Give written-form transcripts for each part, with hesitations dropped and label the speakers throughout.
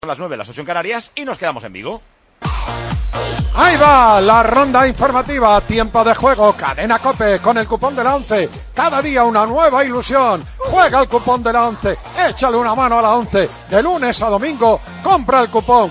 Speaker 1: Son las 9, las 8 en Canarias y nos quedamos en Vigo.
Speaker 2: Ahí va la ronda informativa, tiempo de juego, Cadena COPE con el cupón de la 11. Cada día una nueva ilusión. Juega el cupón de la 11, échale una mano a la 11. De lunes a domingo, compra el cupón.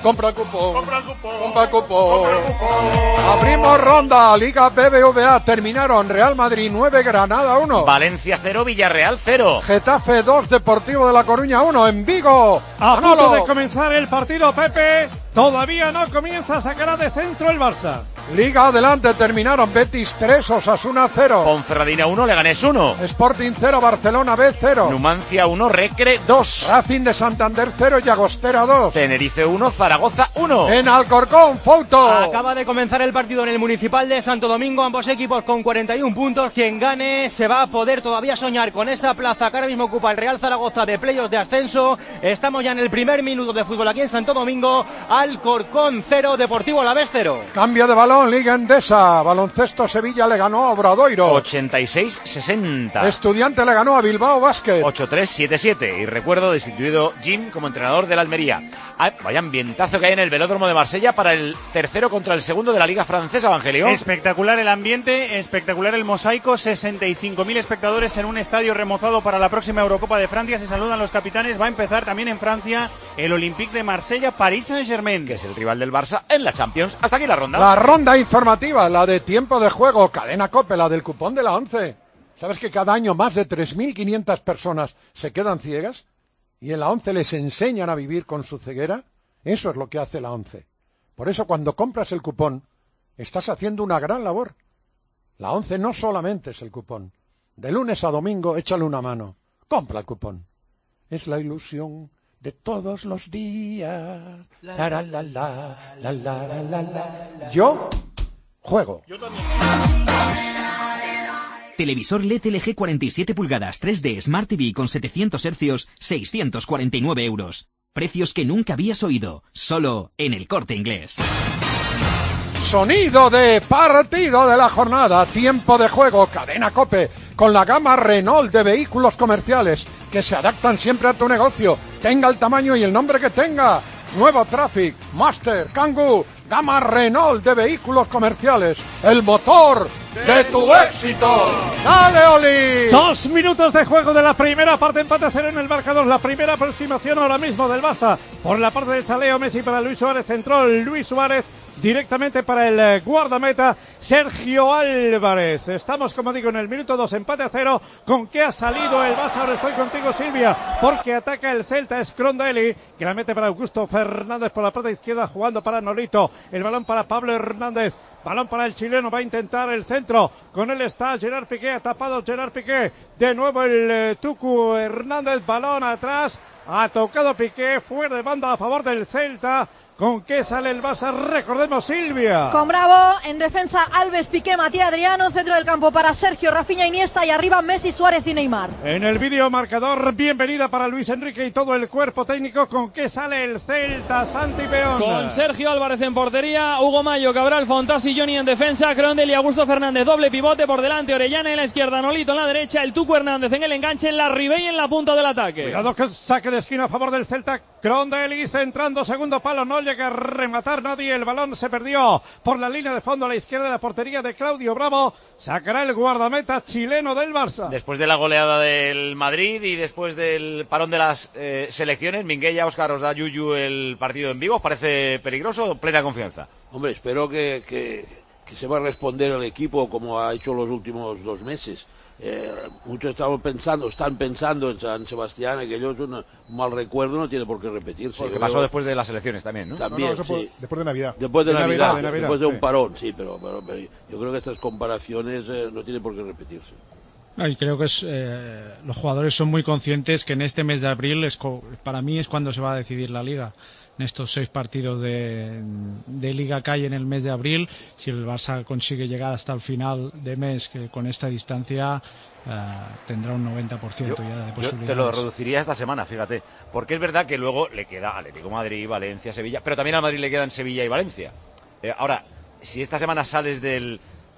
Speaker 2: Abrimos ronda, Liga BBVA, terminaron Real Madrid 9, Granada 1.
Speaker 1: Valencia 0, Villarreal 0.
Speaker 2: Getafe 2, Deportivo de La Coruña 1, en Vigo.
Speaker 3: A punto de comenzar el partido, Pepe. Todavía no comienza, sacará de centro el Barça.
Speaker 2: Liga adelante, terminaron Betis 3, Osasuna 0.
Speaker 1: Ponferradina 1, Leganés 1.
Speaker 2: Sporting 0, Barcelona B 0.
Speaker 1: Numancia 1, Recre 2.
Speaker 2: Racing de Santander 0, Llagostera 2.
Speaker 1: Tenerife 1, Zaragoza 1.
Speaker 2: En Alcorcón, Fouto.
Speaker 4: Acaba de comenzar el partido en el Municipal de Santo Domingo, ambos equipos con 41 puntos. Quien gane se va a poder todavía soñar con esa plaza que ahora mismo ocupa el Real Zaragoza de playoffs de ascenso. Estamos ya en el primer minuto de fútbol aquí en Santo Domingo. Alcorcón 0, Deportivo Alavés 0.
Speaker 2: Cambio de balón, Liga Endesa. Baloncesto Sevilla le ganó a Obradoiro.
Speaker 1: 86-60.
Speaker 2: Estudiante le ganó a Bilbao Basket.
Speaker 1: 8-3-7-7. Y recuerdo, destituido Jim como entrenador del Almería. Vaya ambientazo que hay en el Velódromo de Marsella para el tercero contra el segundo de la Liga Francesa, Evangelio.
Speaker 3: Espectacular el ambiente, espectacular el mosaico. 65.000 espectadores en un estadio remozado para la próxima Eurocopa de Francia. Se saludan los capitanes. Va a empezar también en Francia el Olympique de Marsella, París Saint-Germain,
Speaker 1: que es el rival del Barça en la Champions. Hasta aquí la ronda.
Speaker 2: La ronda informativa, la de tiempo de juego, Cadena COPE, la del cupón de la 11. ¿Sabes que cada año más de 3.500 personas se quedan ciegas? ¿Y en la 11 les enseñan a vivir con su ceguera? Eso es lo que hace la 11. Por eso cuando compras el cupón, estás haciendo una gran labor. La 11 no solamente es el cupón. De lunes a domingo, échale una mano. Compra el cupón. Es la ilusión de todos los días. Yo juego.
Speaker 3: Yo también.
Speaker 5: Televisor LED LG 47 pulgadas 3D Smart TV con 700 Hz, 649 euros. Precios que nunca habías oído, solo en El Corte Inglés.
Speaker 2: Sonido de partido de la jornada, tiempo de juego, Cadena COPE, con la gama Renault de vehículos comerciales que se adaptan siempre a tu negocio, tenga el tamaño y el nombre que tenga. Nuevo Traffic, Master, Kangoo, gama Renault de vehículos comerciales, el motor de tu éxito. ¡Dale, Oli!
Speaker 3: 2 minutos de juego de la primera parte, empate a 0 en el marcador. La primera aproximación ahora mismo del Barça por la parte del Chaleo. Messi para Luis Suárez, centró Luis Suárez directamente para el guardameta Sergio Álvarez. Estamos, como digo, en el minuto 2, empate a 0. ¿Con qué ha salido el Barça? Ahora estoy contigo, Silvia, porque ataca el Celta. Es Crondelli, que la mete para Augusto Fernández por la parte izquierda, jugando para Nolito. El balón para Pablo Hernández. Balón para el chileno, va a intentar el centro. Con él está Gerard Piqué, ha tapado Gerard Piqué. De nuevo el Tucu Hernández, balón atrás. Ha tocado Piqué, fuera de banda a favor del Celta. ¿Con qué sale el Barça? Recordemos, Silvia.
Speaker 6: Con Bravo, en defensa Alves, Piqué, Matías Adriano, centro del campo para Sergio, Rafinha, Iniesta y arriba Messi, Suárez y Neymar.
Speaker 3: En el vídeo marcador, bienvenida para Luis Enrique y todo el cuerpo técnico. ¿Con qué sale el Celta, Santi Peón?
Speaker 7: Con Sergio Álvarez en portería, Hugo Mayo, Cabral, Fontás y Johnny en defensa, Crondel y Augusto Fernández, doble pivote por delante, Orellana en la izquierda, Nolito en la derecha, el Tucu Hernández en el enganche, la Ribey en la punta del ataque.
Speaker 3: Cuidado que saque de esquina a favor del Celta, Crondel centrando, segundo palo, no llega a rematar nadie, el balón se perdió por la línea de fondo a la izquierda de la portería de Claudio Bravo. Sacará el guardameta chileno del Barça.
Speaker 1: Después de la goleada del Madrid y después del parón de las selecciones, Minguella, Óscar, ¿os da Yuyu el partido en Vigo? ¿Os parece peligroso o plena confianza?
Speaker 8: Hombre, espero que se va a responder el equipo como ha hecho los últimos 2 meses. Muchos están pensando en San Sebastián, aquello es un mal recuerdo, no tiene por qué repetirse.
Speaker 1: Porque pasó después de las elecciones también, ¿no?
Speaker 8: También,
Speaker 9: no,
Speaker 8: sí.
Speaker 9: después de Navidad.
Speaker 8: Después de Navidad,
Speaker 9: Navidad,
Speaker 8: después de un
Speaker 9: sí.
Speaker 8: parón, sí, pero yo creo que estas comparaciones no tienen por qué repetirse.
Speaker 10: Y creo que los jugadores son muy conscientes que en este mes de abril para mí es cuando se va a decidir la Liga. En estos 6 partidos de Liga que hay en el mes de abril, si el Barça consigue llegar hasta el final de mes, que con esta distancia tendrá un 90% ya de posibilidades.
Speaker 1: Yo te lo reduciría esta semana, fíjate, porque es verdad que luego le queda Atlético de Madrid, Valencia, Sevilla, pero también al Madrid le quedan Sevilla y Valencia. Ahora, si esta semana sales del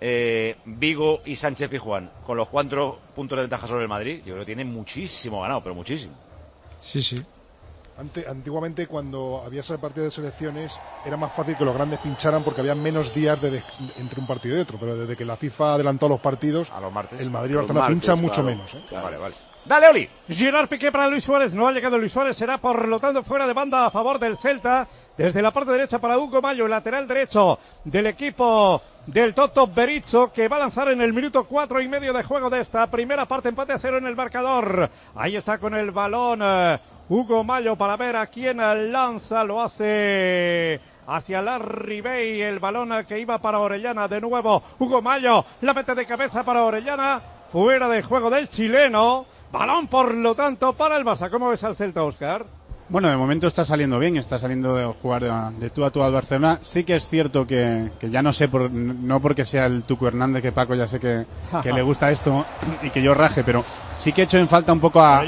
Speaker 1: Vigo y Sánchez Pizjuán con los 4 puntos de ventaja sobre el Madrid, yo creo que tiene muchísimo ganado, pero muchísimo.
Speaker 10: Sí.
Speaker 9: Antiguamente, cuando había ese partido de selecciones, era más fácil que los grandes pincharan porque había menos días entre un partido y otro. Pero desde que la FIFA adelantó los partidos,
Speaker 1: a los martes,
Speaker 9: el Madrid y Barcelona pinchan mucho menos.
Speaker 1: Claro. Vale. Dale, Oli.
Speaker 3: Gerard Piqué para Luis Suárez. No ha llegado Luis Suárez. Será por lo tanto fuera de banda a favor del Celta. Desde la parte derecha para Hugo Mallo, lateral derecho del equipo del Toto Berizzo, que va a lanzar en el minuto 4:30 de juego de esta primera parte. Empate a 0 en el marcador. Ahí está con el balón Hugo Mallo para ver a quién lanza. Lo hace hacia Larry Bay, el balón que iba para Orellana. De nuevo Hugo Mallo, la mete de cabeza para Orellana. Fuera de juego del chileno. Balón, por lo tanto, para el Barça. ¿Cómo ves al Celta, Óscar?
Speaker 11: Bueno, de momento está saliendo bien, está saliendo de jugar de tú a tú al Barcelona. Sí que es cierto que ya no sé, no porque sea el Tucu Hernández, que Paco ya sé que le gusta esto y que yo raje, pero sí que he hecho en falta un poco a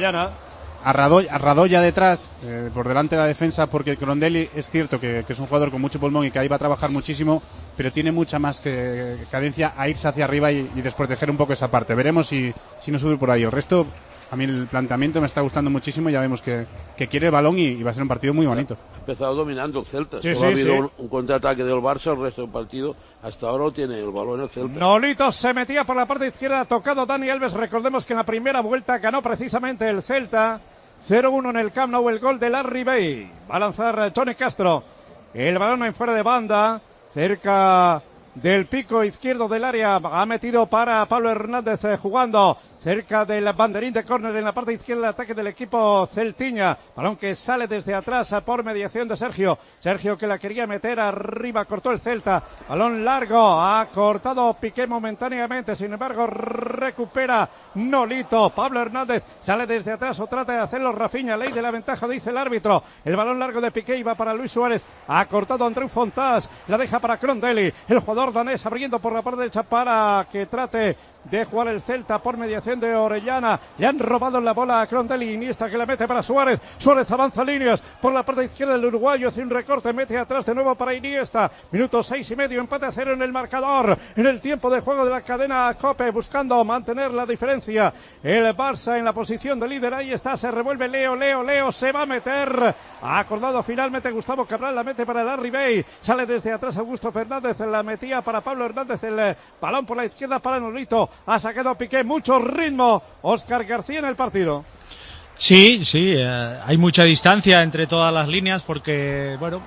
Speaker 11: Radoya detrás, por delante de la defensa, porque Crondelli es cierto que es un jugador con mucho pulmón y que ahí va a trabajar muchísimo, pero tiene mucha más cadencia a irse hacia arriba y desproteger un poco esa parte. Veremos si no sube por ahí. El resto, a mí el planteamiento me está gustando muchísimo. Ya vemos que quiere el balón y va a ser un partido muy bonito.
Speaker 8: Ha empezado dominando el Celta.
Speaker 3: Sí,
Speaker 8: Solo ha habido un contraataque del Barça. El resto del partido hasta ahora tiene el balón el Celta.
Speaker 3: Nolito se metía por la parte izquierda, tocado Dani Alves. Recordemos que en la primera vuelta ganó precisamente el Celta 0-1 en el Camp Nou, el gol de Larry Bay. Va a lanzar Tony Castro. El balón en fuera de banda, cerca del pico izquierdo del área. Ha metido para Pablo Hernández jugando cerca del banderín de córner en la parte izquierda del ataque del equipo celtiña. Balón que sale desde atrás por mediación de Sergio. Sergio, que la quería meter arriba, cortó el Celta. Balón largo, ha cortado Piqué momentáneamente, sin embargo recupera Nolito. Pablo Hernández sale desde atrás o trata de hacerlo Rafinha. Ley de la ventaja, dice el árbitro. El balón largo de Piqué iba para Luis Suárez. Ha cortado Andreu Fontàs, la deja para Crondelli. El jugador danés abriendo por la parte derecha para que trate de jugar el Celta por mediación de Orellana. Le han robado la bola a Crondelli. Iniesta, que la mete para Suárez. Suárez avanza líneas por la parte izquierda del uruguayo, sin recorte, mete atrás de nuevo para Iniesta. Minuto 6:30, empate a 0 en el marcador. En el tiempo de juego de la cadena COPE, buscando mantener la diferencia. El Barça en la posición de líder. Ahí está, se revuelve Leo, se va a meter. Ha acordado finalmente Gustavo Cabral, la mete para Larry Bay. Sale desde atrás Augusto Fernández, la metía para Pablo Hernández. El balón por la izquierda para Nolito. Ha sacado Piqué, mucho ritmo. Óscar García en el partido.
Speaker 10: Sí, hay mucha distancia entre todas las líneas porque, bueno,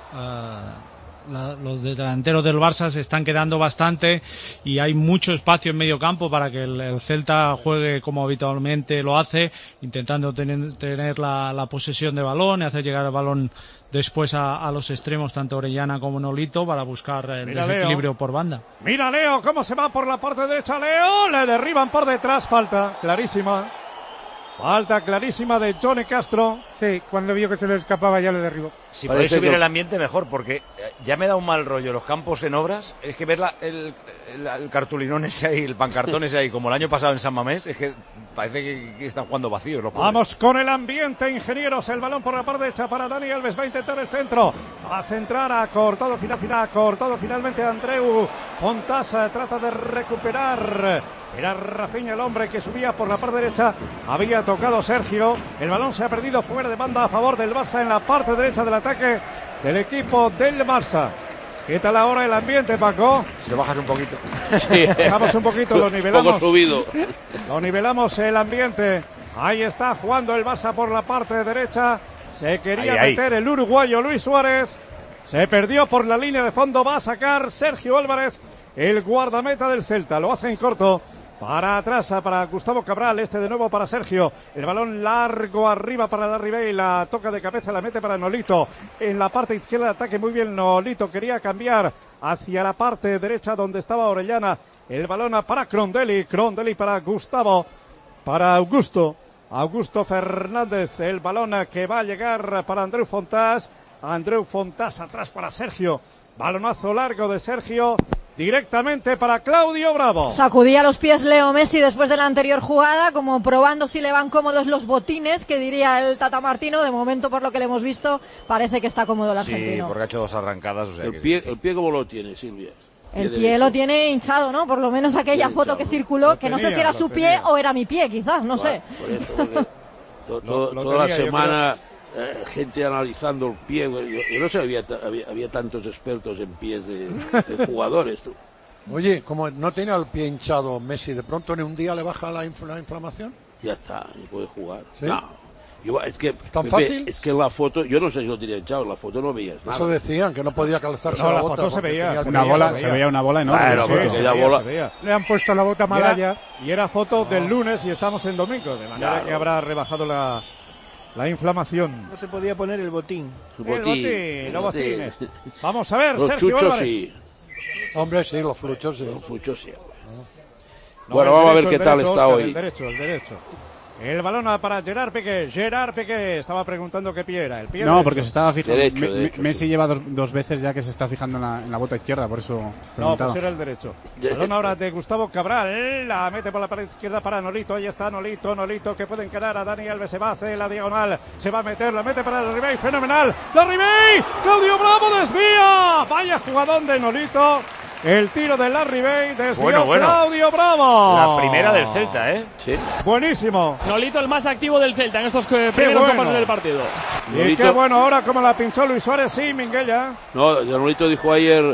Speaker 10: los delanteros del Barça se están quedando bastante y hay mucho espacio en medio campo para que el Celta juegue como habitualmente lo hace, intentando tener la posesión de balón y hacer llegar el balón después a los extremos, tanto Orellana como Nolito, para buscar el desequilibrio por banda.
Speaker 3: Mira Leo, cómo se va por la parte derecha Leo, le derriban por detrás, falta clarísima de Johnny Castro.
Speaker 12: Sí, cuando vio que se le escapaba ya le derribó.
Speaker 1: Si podéis subir el ambiente mejor, porque ya me da un mal rollo los campos en obras. Es que ver el cartulinón ese ahí, el pancartón ese ahí, como el año pasado en San Mamés, es que parece que están jugando vacíos los pobres.
Speaker 3: Vamos con el ambiente, ingenieros. El balón por la parte derecha para Dani Alves. Va a intentar el centro. Va a centrar, ha cortado finalmente Andreu Fontàs. Trata de recuperar. Era Rafinha el hombre que subía por la parte derecha. Había tocado Sergio. El balón se ha perdido fuera de banda a favor del Barça en la parte derecha del ataque del equipo del Barça. ¿Qué tal ahora el ambiente, Paco?
Speaker 1: Si lo bajas un poquito.
Speaker 3: Sí. Bajamos un poquito, lo nivelamos.
Speaker 8: Poco subido.
Speaker 3: Lo nivelamos el ambiente. Ahí está jugando el Barça por la parte derecha. Se quería meter el uruguayo Luis Suárez. Se perdió por la línea de fondo. Va a sacar Sergio Álvarez, el guardameta del Celta. Lo hace en corto. Para atrás, para Gustavo Cabral, de nuevo para Sergio. El balón largo arriba para Larry Bay, la toca de cabeza, la mete para Nolito. En la parte izquierda de ataque, muy bien Nolito, quería cambiar hacia la parte derecha donde estaba Orellana. El balón para Crondelli para Gustavo, para Augusto Fernández. El balón que va a llegar para Andreu Fontàs atrás para Sergio. Balonazo largo de Sergio. Directamente para Claudio Bravo.
Speaker 6: Sacudía los pies Leo Messi después de la anterior jugada, como probando si le van cómodos los botines, que diría el Tata Martino. De momento, por lo que le hemos visto, parece que está cómodo el argentino.
Speaker 1: Sí, porque ha hecho 2 arrancadas. O sea
Speaker 8: el pie ¿cómo lo tiene, Silvia?
Speaker 6: El pie lo tiene hinchado, ¿no? Por lo menos aquella foto que circuló, que no sé si era su pie o era mi pie, quizás, no sé.
Speaker 8: Por eso, toda la semana gente analizando el pie. Yo no sé, había tantos expertos en pies de jugadores. Tú.
Speaker 2: Oye, como no tenía el pie hinchado Messi, ¿de pronto en un día le baja la inflamación?
Speaker 8: Ya está, y puede jugar.
Speaker 2: ¿Sí?
Speaker 8: No. Es que,
Speaker 2: ¿Es tan fácil?
Speaker 8: Es que en la foto, yo no sé si lo tenía hinchado, en la foto no veías nada.
Speaker 2: Eso decían, que no podía calzarse
Speaker 3: No,
Speaker 2: la
Speaker 3: la
Speaker 2: bota.
Speaker 3: foto se veía.
Speaker 11: Se veía una bola enorme.
Speaker 8: Claro,
Speaker 3: Sí,
Speaker 8: porque
Speaker 3: se
Speaker 8: aquella
Speaker 3: veía,
Speaker 8: bola...
Speaker 3: se veía.
Speaker 12: Le han puesto la bota Malaya.
Speaker 3: Y era foto del lunes y estamos en domingo, de manera
Speaker 8: Claro.
Speaker 3: que habrá rebajado la inflamación.
Speaker 13: No se podía poner el botín.
Speaker 3: El botín, los botines. Vamos a ver,
Speaker 8: Los
Speaker 3: Sergio
Speaker 8: chuchos
Speaker 3: Álvarez.
Speaker 8: sí.
Speaker 2: Hombre, sí, los fluchos, sí.
Speaker 8: Los chuchos sí.
Speaker 3: No,
Speaker 8: Bueno,
Speaker 3: el
Speaker 8: vamos a ver
Speaker 3: derecho,
Speaker 8: qué tal
Speaker 3: el derecho,
Speaker 8: está
Speaker 3: Óscar,
Speaker 8: hoy.
Speaker 3: El derecho. El balón para Gerard Piqué. Gerard Piqué estaba preguntando qué pie era. El pie
Speaker 11: No,
Speaker 3: derecho.
Speaker 11: porque se estaba fijando.
Speaker 8: Derecho,
Speaker 11: Messi lleva dos veces ya que se está fijando en la bota izquierda, por eso
Speaker 3: No,
Speaker 11: preguntaba.
Speaker 3: pues era el derecho. Balón ahora de Gustavo Cabral. La mete por la pared izquierda para Nolito. Ahí está Nolito que puede encarar a Dani Alves. Se va a hacer la diagonal. Se va a meter, la mete para el Ribey. Fenomenal. La Ribey. Claudio Bravo desvía. Vaya jugadón de Nolito. El tiro de la Ribey. Desvió
Speaker 1: Bueno.
Speaker 3: Claudio Bravo.
Speaker 1: La primera del Celta, ¿eh?
Speaker 8: Sí.
Speaker 3: Buenísimo.
Speaker 7: Nolito el más activo del Celta en estos primeros
Speaker 3: bueno.
Speaker 7: compases del partido.
Speaker 3: Y
Speaker 8: Nolito-
Speaker 3: qué bueno ahora como la pinchó Luis Suárez. Sí, Minguella.
Speaker 8: No, Nolito dijo ayer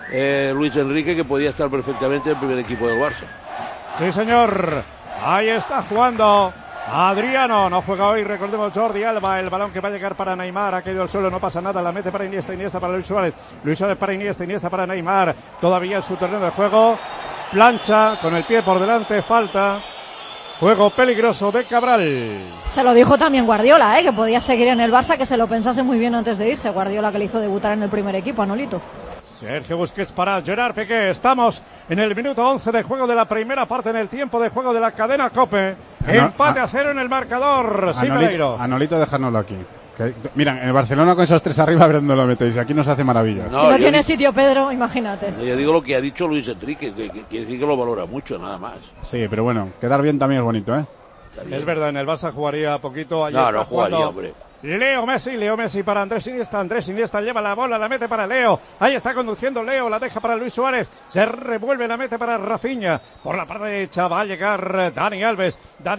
Speaker 8: Luis Enrique que podía estar perfectamente en el primer equipo del Barça.
Speaker 3: Sí, señor. Ahí está jugando Adriano. No juega hoy, recordemos, Jordi Alba. El balón que va a llegar para Neymar. Ha caído al suelo, no pasa nada. La mete para Iniesta. Iniesta para Luis Suárez. Luis Suárez para Iniesta. Iniesta para Neymar. Todavía en su terreno de juego. Plancha con el pie por delante. Falta. Juego peligroso de Cabral.
Speaker 6: Se lo dijo también Guardiola, que podía seguir en el Barça, que se lo pensase muy bien antes de irse. Guardiola, que le hizo debutar en el primer equipo a Nolito.
Speaker 3: Sergio Busquets para Gerard Piqué. Estamos en el minuto 11 de juego de la primera parte, en el tiempo de juego de la cadena COPE. Empate a 0 en el marcador. Sí, Pereiro.
Speaker 11: A Nolito dejárnoslo aquí. Mira, en el Barcelona con esos tres arriba, a ver dónde lo metéis. Aquí nos hace maravillas.
Speaker 6: Si no tiene sitio Pedro, imagínate.
Speaker 8: Yo digo lo que ha dicho Luis Enrique, que quiere decir que lo valora mucho, nada más.
Speaker 11: Sí, pero bueno, quedar bien también es bonito, ¿eh?
Speaker 3: Es verdad, en el Barça jugaría poquito. Ahí
Speaker 8: No,
Speaker 3: está
Speaker 8: no jugaría,
Speaker 3: jugando
Speaker 8: hombre.
Speaker 3: Leo Messi para Andrés Iniesta lleva la bola, la mete para Leo, ahí está conduciendo Leo, la deja para Luis Suárez, se revuelve, la mete para Rafinha, por la parte derecha va a llegar Dani Alves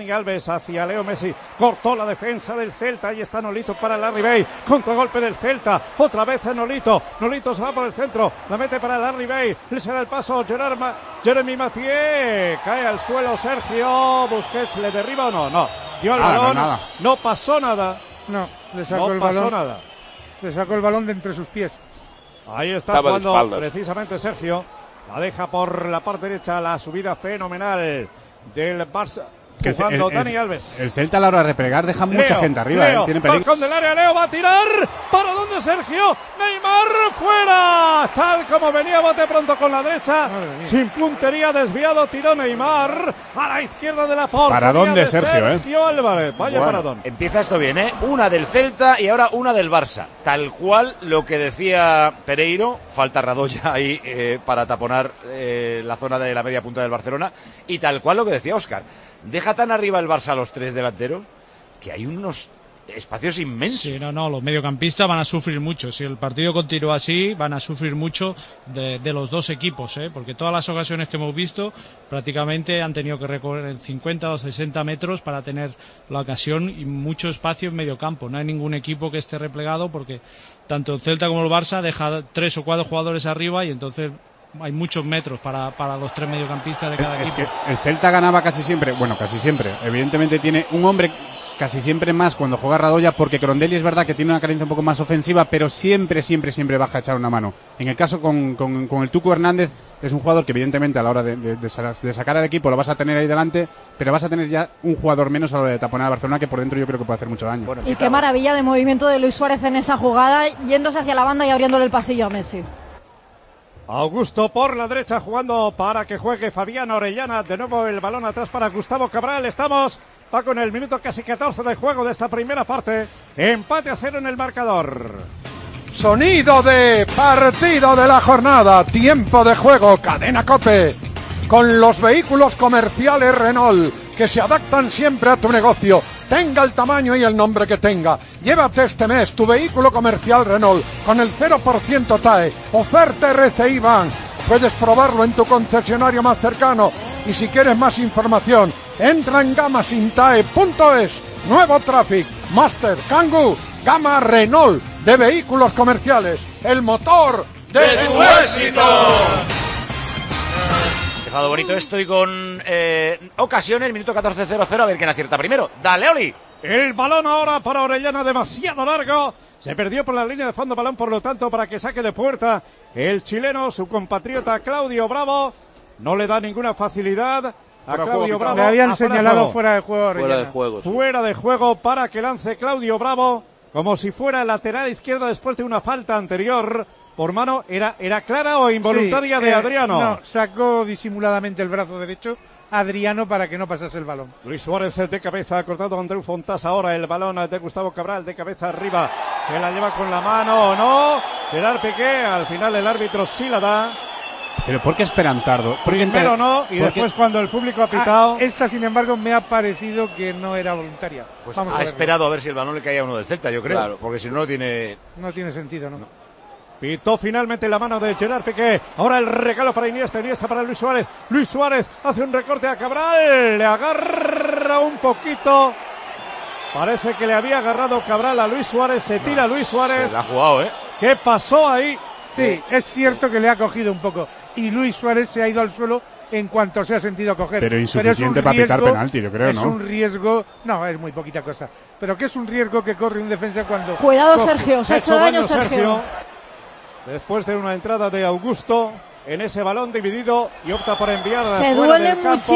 Speaker 3: hacia Leo Messi, cortó la defensa del Celta, ahí está Nolito para la Ribey, contragolpe del Celta, otra vez Nolito se va por el centro, la mete para la Ribey, le se da el paso Jeremy Mathieu, cae al suelo Sergio Busquets, ¿le derriba o no? No, dio el balón, no pasó nada.
Speaker 12: No, le sacó
Speaker 3: No
Speaker 12: el
Speaker 3: pasó
Speaker 12: balón.
Speaker 3: nada.
Speaker 12: Le sacó el balón de entre sus pies.
Speaker 3: Ahí está
Speaker 8: Estaba de
Speaker 3: jugando
Speaker 8: espaldas.
Speaker 3: precisamente Sergio. La deja por la parte derecha, la subida fenomenal del Barça.
Speaker 11: Que
Speaker 3: Jugando Dani Alves.
Speaker 11: El Celta a la hora de replegar deja mucha gente arriba,
Speaker 3: Leo,
Speaker 11: tiene peligro.
Speaker 3: balcón del área, Leo va a tirar. ¿Para dónde Sergio? Neymar fuera. Tal como venía, bote pronto con la derecha. Sin puntería, desviado, tiró Neymar a la izquierda de la portería.
Speaker 11: ¿Para dónde,
Speaker 3: de
Speaker 11: Sergio,
Speaker 3: Álvarez. Vaya
Speaker 1: Bueno,
Speaker 3: paradón.
Speaker 1: empieza esto bien, ¿eh? Una del Celta y ahora una del Barça. Tal cual lo que decía Pereiro, falta Radoya ahí para taponar la zona de la media punta del Barcelona, y tal cual lo que decía Óscar. Deja tan arriba el Barça a los tres delanteros que hay unos espacios inmensos.
Speaker 10: Sí, no, los mediocampistas van a sufrir mucho. Si el partido continúa así, van a sufrir mucho de los dos equipos, porque todas las ocasiones que hemos visto prácticamente han tenido que recorrer 50 o 60 metros para tener la ocasión y mucho espacio en medio campo. No hay ningún equipo que esté replegado porque tanto el Celta como el Barça deja 3 o 4 jugadores arriba y entonces hay muchos metros para los tres mediocampistas de cada equipo.
Speaker 11: Es que el Celta ganaba casi siempre, evidentemente tiene un hombre casi siempre más cuando juega Radoya, porque Crondelli es verdad que tiene una carencia un poco más ofensiva, pero siempre baja a echar una mano. En el caso con el Tucu Hernández, es un jugador que evidentemente a la hora de sacar al equipo lo vas a tener ahí delante, pero vas a tener ya un jugador menos a la hora de taponar a Barcelona, que por dentro yo creo que puede hacer mucho daño.
Speaker 6: Y qué maravilla de movimiento de Luis Suárez en esa jugada, yéndose hacia la banda y abriéndole el pasillo a Messi.
Speaker 3: Augusto por la derecha jugando para que juegue Fabián Orellana. De nuevo el balón atrás para Gustavo Cabral. Va con el minuto casi 14 de juego de esta primera parte. Empate a 0 en el marcador.
Speaker 2: Sonido de partido de la jornada. Tiempo de juego. Cadena COPE. Con los vehículos comerciales Renault, que se adaptan siempre a tu negocio, tenga el tamaño y el nombre que tenga. Llévate este mes tu vehículo comercial Renault con el 0% TAE, oferta RCI Van. Puedes probarlo en tu concesionario más cercano y si quieres más información, entra en gamasintae.es. Nuevo Traffic, Master, Kangoo Gama Renault de vehículos comerciales. El motor de tu éxito.
Speaker 1: Dejado bonito esto y con ocasiones, minuto 14:00, a ver quién acierta primero. Dale, Oli.
Speaker 3: El balón ahora para Orellana, demasiado largo. Se perdió por la línea de fondo, balón por lo tanto para que saque de puerta el chileno, su compatriota Claudio Bravo. No le da ninguna facilidad a Claudio Bravo.
Speaker 12: Le habían señalado fuera de juego a Orellana.
Speaker 8: Fuera de juego, sí.
Speaker 3: Fuera de juego para que lance Claudio Bravo, como si fuera el lateral izquierdo después de una falta anterior por mano. ¿Era clara o involuntaria de Adriano?
Speaker 12: No, sacó disimuladamente el brazo derecho Adriano para que no pasase el balón.
Speaker 3: Luis Suárez de cabeza, ha cortado Andreu Fontás. Ahora el balón de Gustavo Cabral de cabeza arriba. Se la lleva con la mano o no. Gerard Piqué, al final el árbitro sí la da.
Speaker 11: Pero ¿por qué esperan tardo?
Speaker 3: Primero no, y después cuando el público ha pitado.
Speaker 12: Esta, sin embargo, me ha parecido que no era voluntaria.
Speaker 1: Pues
Speaker 12: Vamos
Speaker 1: ha esperado a ver si el balón le caía a uno del Celta, yo creo. Claro. Porque si no, tiene...
Speaker 12: No tiene sentido, ¿no?
Speaker 3: Pitó finalmente la mano de Gerard Piqué. Ahora el regalo para Iniesta para Luis Suárez. Luis Suárez hace un recorte a Cabral. Le agarra un poquito. Parece que le había agarrado Cabral a Luis Suárez. Se tira Luis Suárez.
Speaker 1: Se la ha jugado, ¿eh?
Speaker 3: ¿Qué pasó ahí?
Speaker 12: Sí, es cierto que le ha cogido un poco. Y Luis Suárez se ha ido al suelo en cuanto se ha sentido coger.
Speaker 11: Pero insuficiente para pitar penalti, yo creo, ¿no?
Speaker 12: Es un riesgo, no, es muy poquita cosa. Pero que es un riesgo que corre un defensa cuando...
Speaker 6: Cuidado, Sergio, se ha hecho daño Sergio.
Speaker 3: Después de una entrada de Augusto en ese balón dividido y opta por enviar
Speaker 6: se duele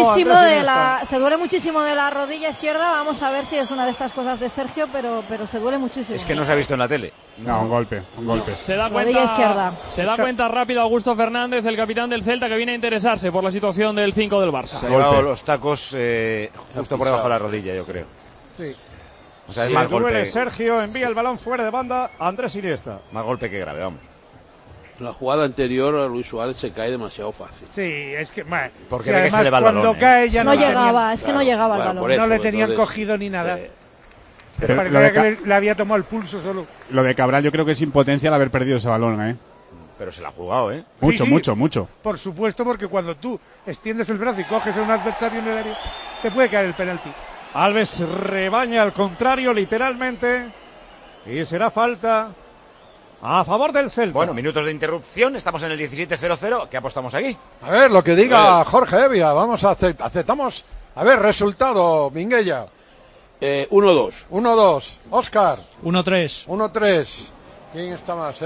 Speaker 6: muchísimo de la rodilla izquierda. Vamos a ver si es una de estas cosas de Sergio, pero se duele muchísimo.
Speaker 1: Es que no se ha visto en la tele.
Speaker 11: No, un golpe.
Speaker 7: Se da
Speaker 6: rodilla izquierda.
Speaker 7: Se da cuenta rápido Augusto Fernández, el capitán del Celta, que viene a interesarse por la situación del 5 del Barça.
Speaker 1: Se ha llevado los tacos justo por debajo de la rodilla, yo creo.
Speaker 12: Sí.
Speaker 1: O sea, es más golpe.
Speaker 3: Sergio envía el balón fuera de banda. Andrés Iniesta.
Speaker 1: Más golpe que grave, vamos.
Speaker 8: La jugada anterior a Luis Suárez se cae demasiado fácil.
Speaker 12: Sí, es que...
Speaker 1: Porque además, se le va el balón,
Speaker 12: cuando cae ya
Speaker 6: no llegaba, es que no llegaba el balón.
Speaker 12: No le tenían cogido ni nada. Parecía que le había tomado el pulso solo.
Speaker 11: Lo de Cabral yo creo que es impotencia al haber perdido ese balón, ¿eh?
Speaker 1: Pero se la ha jugado, ¿eh?
Speaker 11: Mucho.
Speaker 12: Por supuesto, porque cuando tú extiendes el brazo y coges a un adversario en el área, te puede caer el penalti.
Speaker 3: Alves rebaña al contrario, literalmente. Y será falta a favor del Celta.
Speaker 1: Bueno, minutos de interrupción, estamos en el 17:00. ¿Qué apostamos aquí?
Speaker 2: A ver, lo que diga Jorge Evia. Vamos a aceptamos. A ver, resultado, Minguella.
Speaker 8: 1-2.
Speaker 2: 1-2. Óscar.
Speaker 10: 1-3.
Speaker 2: 1-3. ¿Quién está más?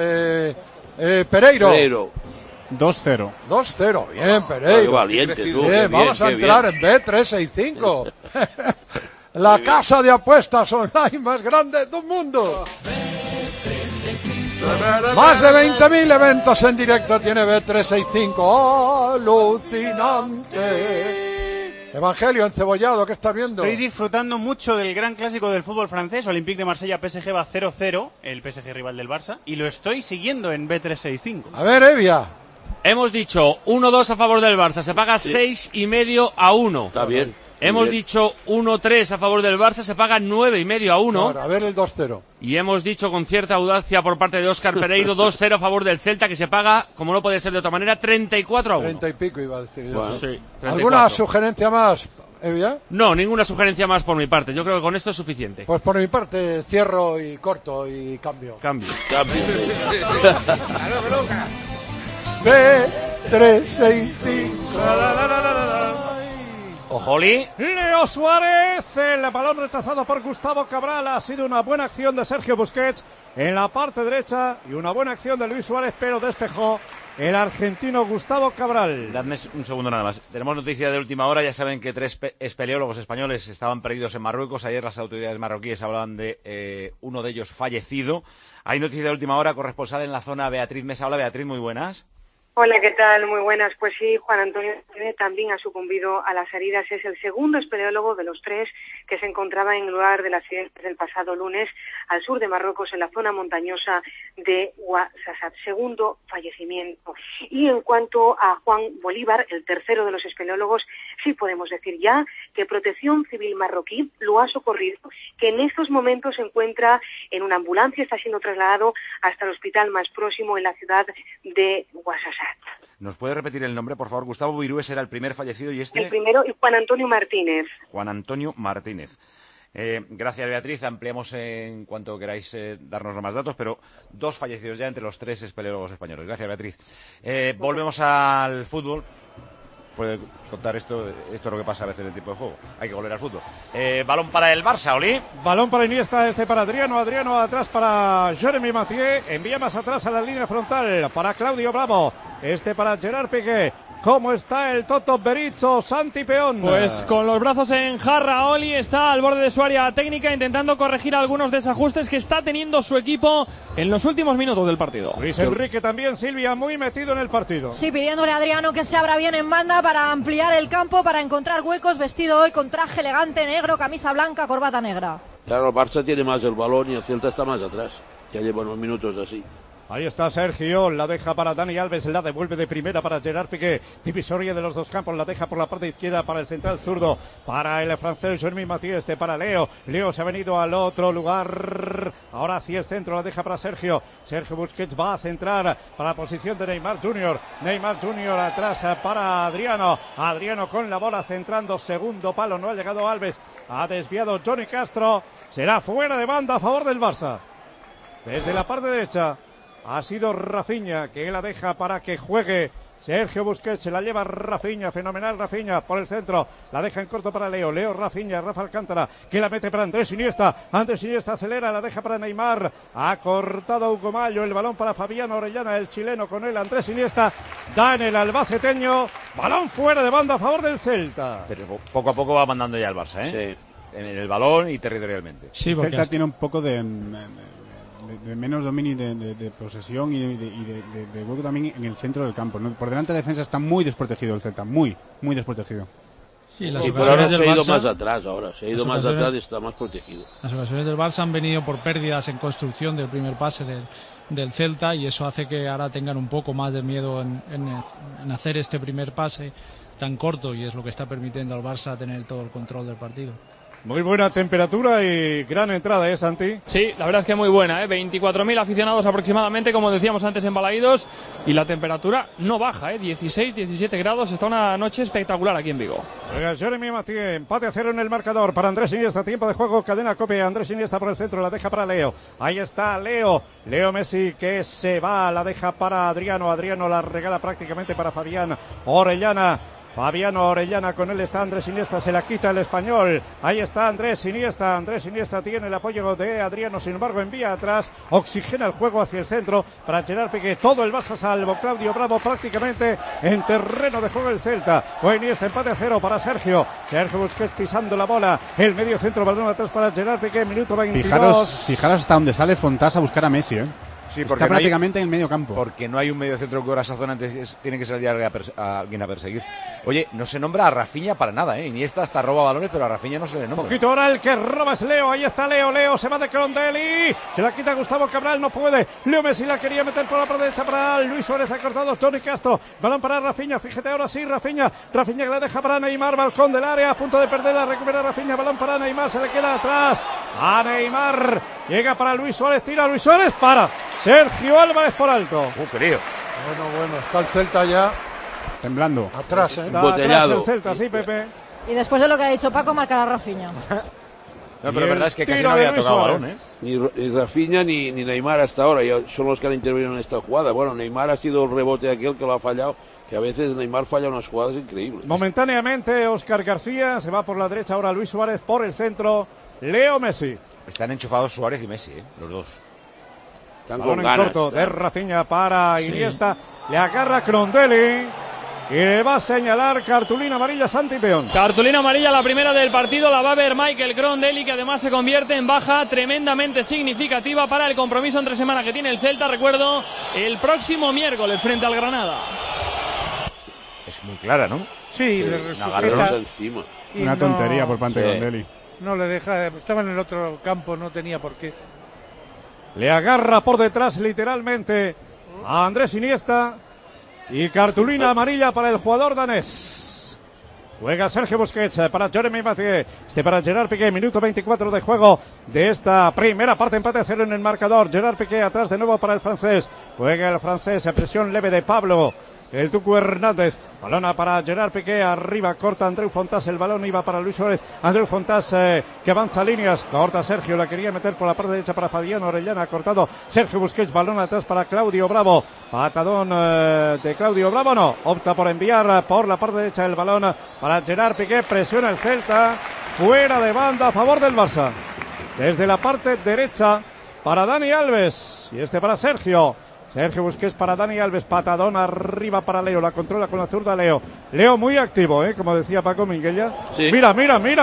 Speaker 2: Pereiro.
Speaker 11: 2-0.
Speaker 2: 2-0. Bien, Pereiro.
Speaker 8: Qué valiente, tú.
Speaker 2: Bien, vamos a entrar en Bet365. La casa de apuestas online más grande del mundo. Más de 20.000 eventos en directo tiene Bet365. Alucinante. Evangelio encebollado, ¿qué estás viendo?
Speaker 13: Estoy disfrutando mucho del gran clásico del fútbol francés. Olympique de Marsella, PSG va 0-0, el PSG rival del Barça, y lo estoy siguiendo en Bet365.
Speaker 2: A ver, Evia.
Speaker 14: Hemos dicho 1-2 a favor del Barça, se paga 6,5 a 1.
Speaker 8: Está bien.
Speaker 14: Hemos dicho 1-3 a favor del Barça, se paga 9,5 a 1.
Speaker 2: Ahora, a ver el 2-0.
Speaker 14: Y hemos dicho con cierta audacia por parte de Óscar Pereiro 2-0 a favor del Celta, que se paga, como no puede ser de otra manera, 34 a 1.
Speaker 2: 30 y pico iba a decir yo.
Speaker 14: Bueno, sí,
Speaker 2: ¿Alguna sugerencia más, Evia?
Speaker 14: No, ninguna sugerencia más por mi parte. Yo creo que con esto es suficiente.
Speaker 2: Pues por mi parte cierro y corto y cambio. B365.
Speaker 1: Ojoli.
Speaker 3: Leo Suárez, el balón rechazado por Gustavo Cabral. Ha sido una buena acción de Sergio Busquets en la parte derecha y una buena acción de Luis Suárez, pero despejó el argentino Gustavo Cabral.
Speaker 1: Dadme un segundo nada más. Tenemos noticia de última hora. Ya saben que 3 espeleólogos españoles estaban perdidos en Marruecos. Ayer las autoridades marroquíes hablaban de uno de ellos fallecido. Hay noticia de última hora, corresponsal en la zona, Beatriz Mesa. Hola, Beatriz, muy buenas.
Speaker 15: Hola, ¿qué tal? Muy buenas. Pues sí, Juan Antonio también ha sucumbido a las heridas. Es el segundo espeleólogo de los 3 que se encontraba en el lugar del accidente del pasado lunes al sur de Marruecos, en la zona montañosa de Ouarzazate. Segundo fallecimiento. Y en cuanto a Juan Bolívar, el tercero de los espeleólogos, sí podemos decir ya que Protección Civil marroquí lo ha socorrido, que en estos momentos se encuentra en una ambulancia, está siendo trasladado hasta el hospital más próximo en la ciudad de Ouarzazate.
Speaker 1: ¿Nos puede repetir el nombre, por favor? Gustavo Virúes era el primer fallecido y este...
Speaker 15: El primero, y Juan Antonio Martínez.
Speaker 1: Juan Antonio Martínez. Gracias, Beatriz. Ampliamos en cuanto queráis darnos más datos, pero 2 fallecidos ya entre los 3 espeleólogos españoles. Gracias, Beatriz. Volvemos al fútbol. Puede contar esto es lo que pasa a veces en el tipo de juego. Hay que volver al fútbol. Balón para el Barça, Oli.
Speaker 3: Balón para Iniesta, para Adriano. Adriano atrás para Jeremy Mathieu. Envía más atrás a la línea frontal para Claudio Bravo. Para Gerard Piqué. ¿Cómo está el Toto Berizzo, Santi Peón?
Speaker 7: Pues con los brazos en jarra, Oli está al borde de su área técnica intentando corregir algunos desajustes que está teniendo su equipo en los últimos minutos del partido.
Speaker 3: Luis Enrique también, Silvia, muy metido en el partido.
Speaker 6: Sí, pidiéndole a Adriano que se abra bien en banda para ampliar el campo, para encontrar huecos, vestido hoy con traje elegante negro, camisa blanca, corbata negra.
Speaker 8: Claro, el Barça tiene más el balón y el Celta está más atrás. Ya lleva unos minutos así.
Speaker 3: Ahí está Sergio, la deja para Dani Alves, la devuelve de primera para Gerard Piqué, divisoria de los dos campos, la deja por la parte izquierda para el central zurdo, para el francés Jeremy Mathieu, para Leo se ha venido al otro lugar, ahora hacia el centro, la deja para Sergio Busquets va a centrar para la posición de Neymar Jr. Atrás para Adriano con la bola centrando, segundo palo, no ha llegado Alves, ha desviado Johnny Castro, será fuera de banda a favor del Barça. Desde la parte derecha ha sido Rafinha, que la deja para que juegue Sergio Busquets, se la lleva Rafinha, fenomenal Rafinha por el centro, la deja en corto para Leo Rafinha, Rafa Alcántara, que la mete para Andrés Iniesta acelera, la deja para Neymar, ha cortado Hugo Mallo, el balón para Fabián Orellana, el chileno con él, Andrés Iniesta, da en el albaceteño, balón fuera de banda a favor del Celta.
Speaker 1: Pero poco a poco va mandando ya el Barça,
Speaker 8: Sí.
Speaker 1: En el balón y territorialmente.
Speaker 11: Sí, porque el Celta tiene un poco de menos dominio de posesión y de juego también en el centro del campo, ¿no? Por delante de la defensa está muy desprotegido el Celta, muy desprotegido.
Speaker 10: Sí, las
Speaker 8: y
Speaker 10: ocasiones
Speaker 8: ahora
Speaker 10: del
Speaker 8: se ha ido
Speaker 10: Barça,
Speaker 8: más atrás se ha ido más atrás y está más protegido.
Speaker 10: Las ocasiones del Barça han venido por pérdidas en construcción del primer pase del Celta, y eso hace que ahora tengan un poco más de miedo en hacer este primer pase tan corto, y es lo que está permitiendo al Barça tener todo el control del partido.
Speaker 3: Muy buena temperatura y gran entrada, Santi?
Speaker 7: Sí, la verdad es que muy buena, 24.000 aficionados aproximadamente, como decíamos antes, en Balaídos, y la temperatura no baja, 16, 17 grados, está una noche espectacular aquí en Vigo.
Speaker 3: Jeremy Mathieu, empate a 0 en el marcador para Andrés Iniesta, tiempo de juego, cadena COPE, Andrés Iniesta por el centro, la deja para Leo, ahí está Leo Messi que se va, la deja para Adriano la regala prácticamente para Fabián Orellana con él está Andrés Iniesta, se la quita el español, ahí está Andrés Iniesta tiene el apoyo de Adriano, sin embargo envía atrás, oxigena el juego hacia el centro para Gerard Piqué, todo el Barça salvo Claudio Bravo prácticamente en terreno de juego el Celta. Fue Iniesta, empate a 0 para Sergio Busquets pisando la bola, el medio centro, balón atrás para Gerard Piqué, minuto 22.
Speaker 11: Fijaros hasta donde sale Fontás a buscar a Messi,
Speaker 1: Sí,
Speaker 11: está prácticamente en el medio campo.
Speaker 1: Porque no hay un medio centro que ahora esa zona antes tiene que salir a alguien a perseguir. Oye, no se nombra a Rafinha para nada, Iniesta hasta roba balones, pero a Rafinha no se le nombra.
Speaker 3: Poquito ahora el que roba es Leo, ahí está Leo se va de Crondelli, se la quita Gustavo Cabral, no puede, Leo Messi la quería meter por la parte derecha para Luis Suárez, ha cortado Johnny Castro, balón para Rafinha, fíjate ahora sí, Rafinha que la deja para Neymar, balcón del área, a punto de perderla, recupera Rafinha, balón para Neymar, se le queda atrás a Neymar, llega para Luis Suárez, tira Luis Suárez, para Sergio Álvarez por alto.
Speaker 1: Querido.
Speaker 2: Bueno, está el Celta ya
Speaker 11: temblando.
Speaker 2: Atrás,
Speaker 3: Está atrás el Celta, sí, Pepe.
Speaker 6: Y después de lo que ha dicho Paco, marcará Rafinha.
Speaker 1: No, pero la verdad es que casi no había tocado balón,
Speaker 8: Ni Rafinha ni Neymar hasta ahora son los que han intervenido en esta jugada. Bueno, Neymar ha sido el rebote aquel que lo ha fallado, que a veces Neymar falla unas jugadas increíbles.
Speaker 3: Momentáneamente Óscar García se va por la derecha, ahora Luis Suárez por el centro, Leo Messi.
Speaker 1: Están enchufados Suárez y Messi, los dos.
Speaker 3: Balón en corto de Rafinha para Iniesta, le agarra Crondelli y le va a señalar cartulina amarilla Santi Peón.
Speaker 7: Cartulina amarilla, la primera del partido, la va a ver Michael Crondelli, que además se convierte en baja tremendamente significativa para el compromiso entre semana que tiene el Celta, recuerdo, el próximo miércoles frente al Granada.
Speaker 1: Es muy clara, ¿no?
Speaker 12: Sí,
Speaker 8: encima.
Speaker 11: Una tontería por parte de Crondelli.
Speaker 12: No le deja, estaba en el otro campo, no tenía por qué.
Speaker 3: Le agarra por detrás literalmente a Andrés Iniesta y cartulina amarilla para el jugador danés. Juega Sergio Busquets para Jeremy Mathieu, para Gerard Piqué, minuto 24 de juego de esta primera parte, empate a 0 en el marcador. Gerard Piqué atrás de nuevo para el francés, juega el francés a presión leve de Pablo el Tucu Hernández. Balona para Gerard Piqué, arriba corta Andreu Fontás, el balón iba para Luis Suárez. Andreu Fontás que avanza líneas, corta Sergio, la quería meter por la parte derecha para Fabián Orellana, cortado Sergio Busquets, balón atrás para Claudio Bravo, patadón de Claudio Bravo, no, opta por enviar por la parte derecha el balón para Gerard Piqué, presiona el Celta, fuera de banda a favor del Barça. Desde la parte derecha para Dani Alves, y este para Sergio Busquets para Dani Alves, patadón arriba para Leo, la controla con la zurda Leo muy activo, como decía Paco Minguella. Sí. Mira,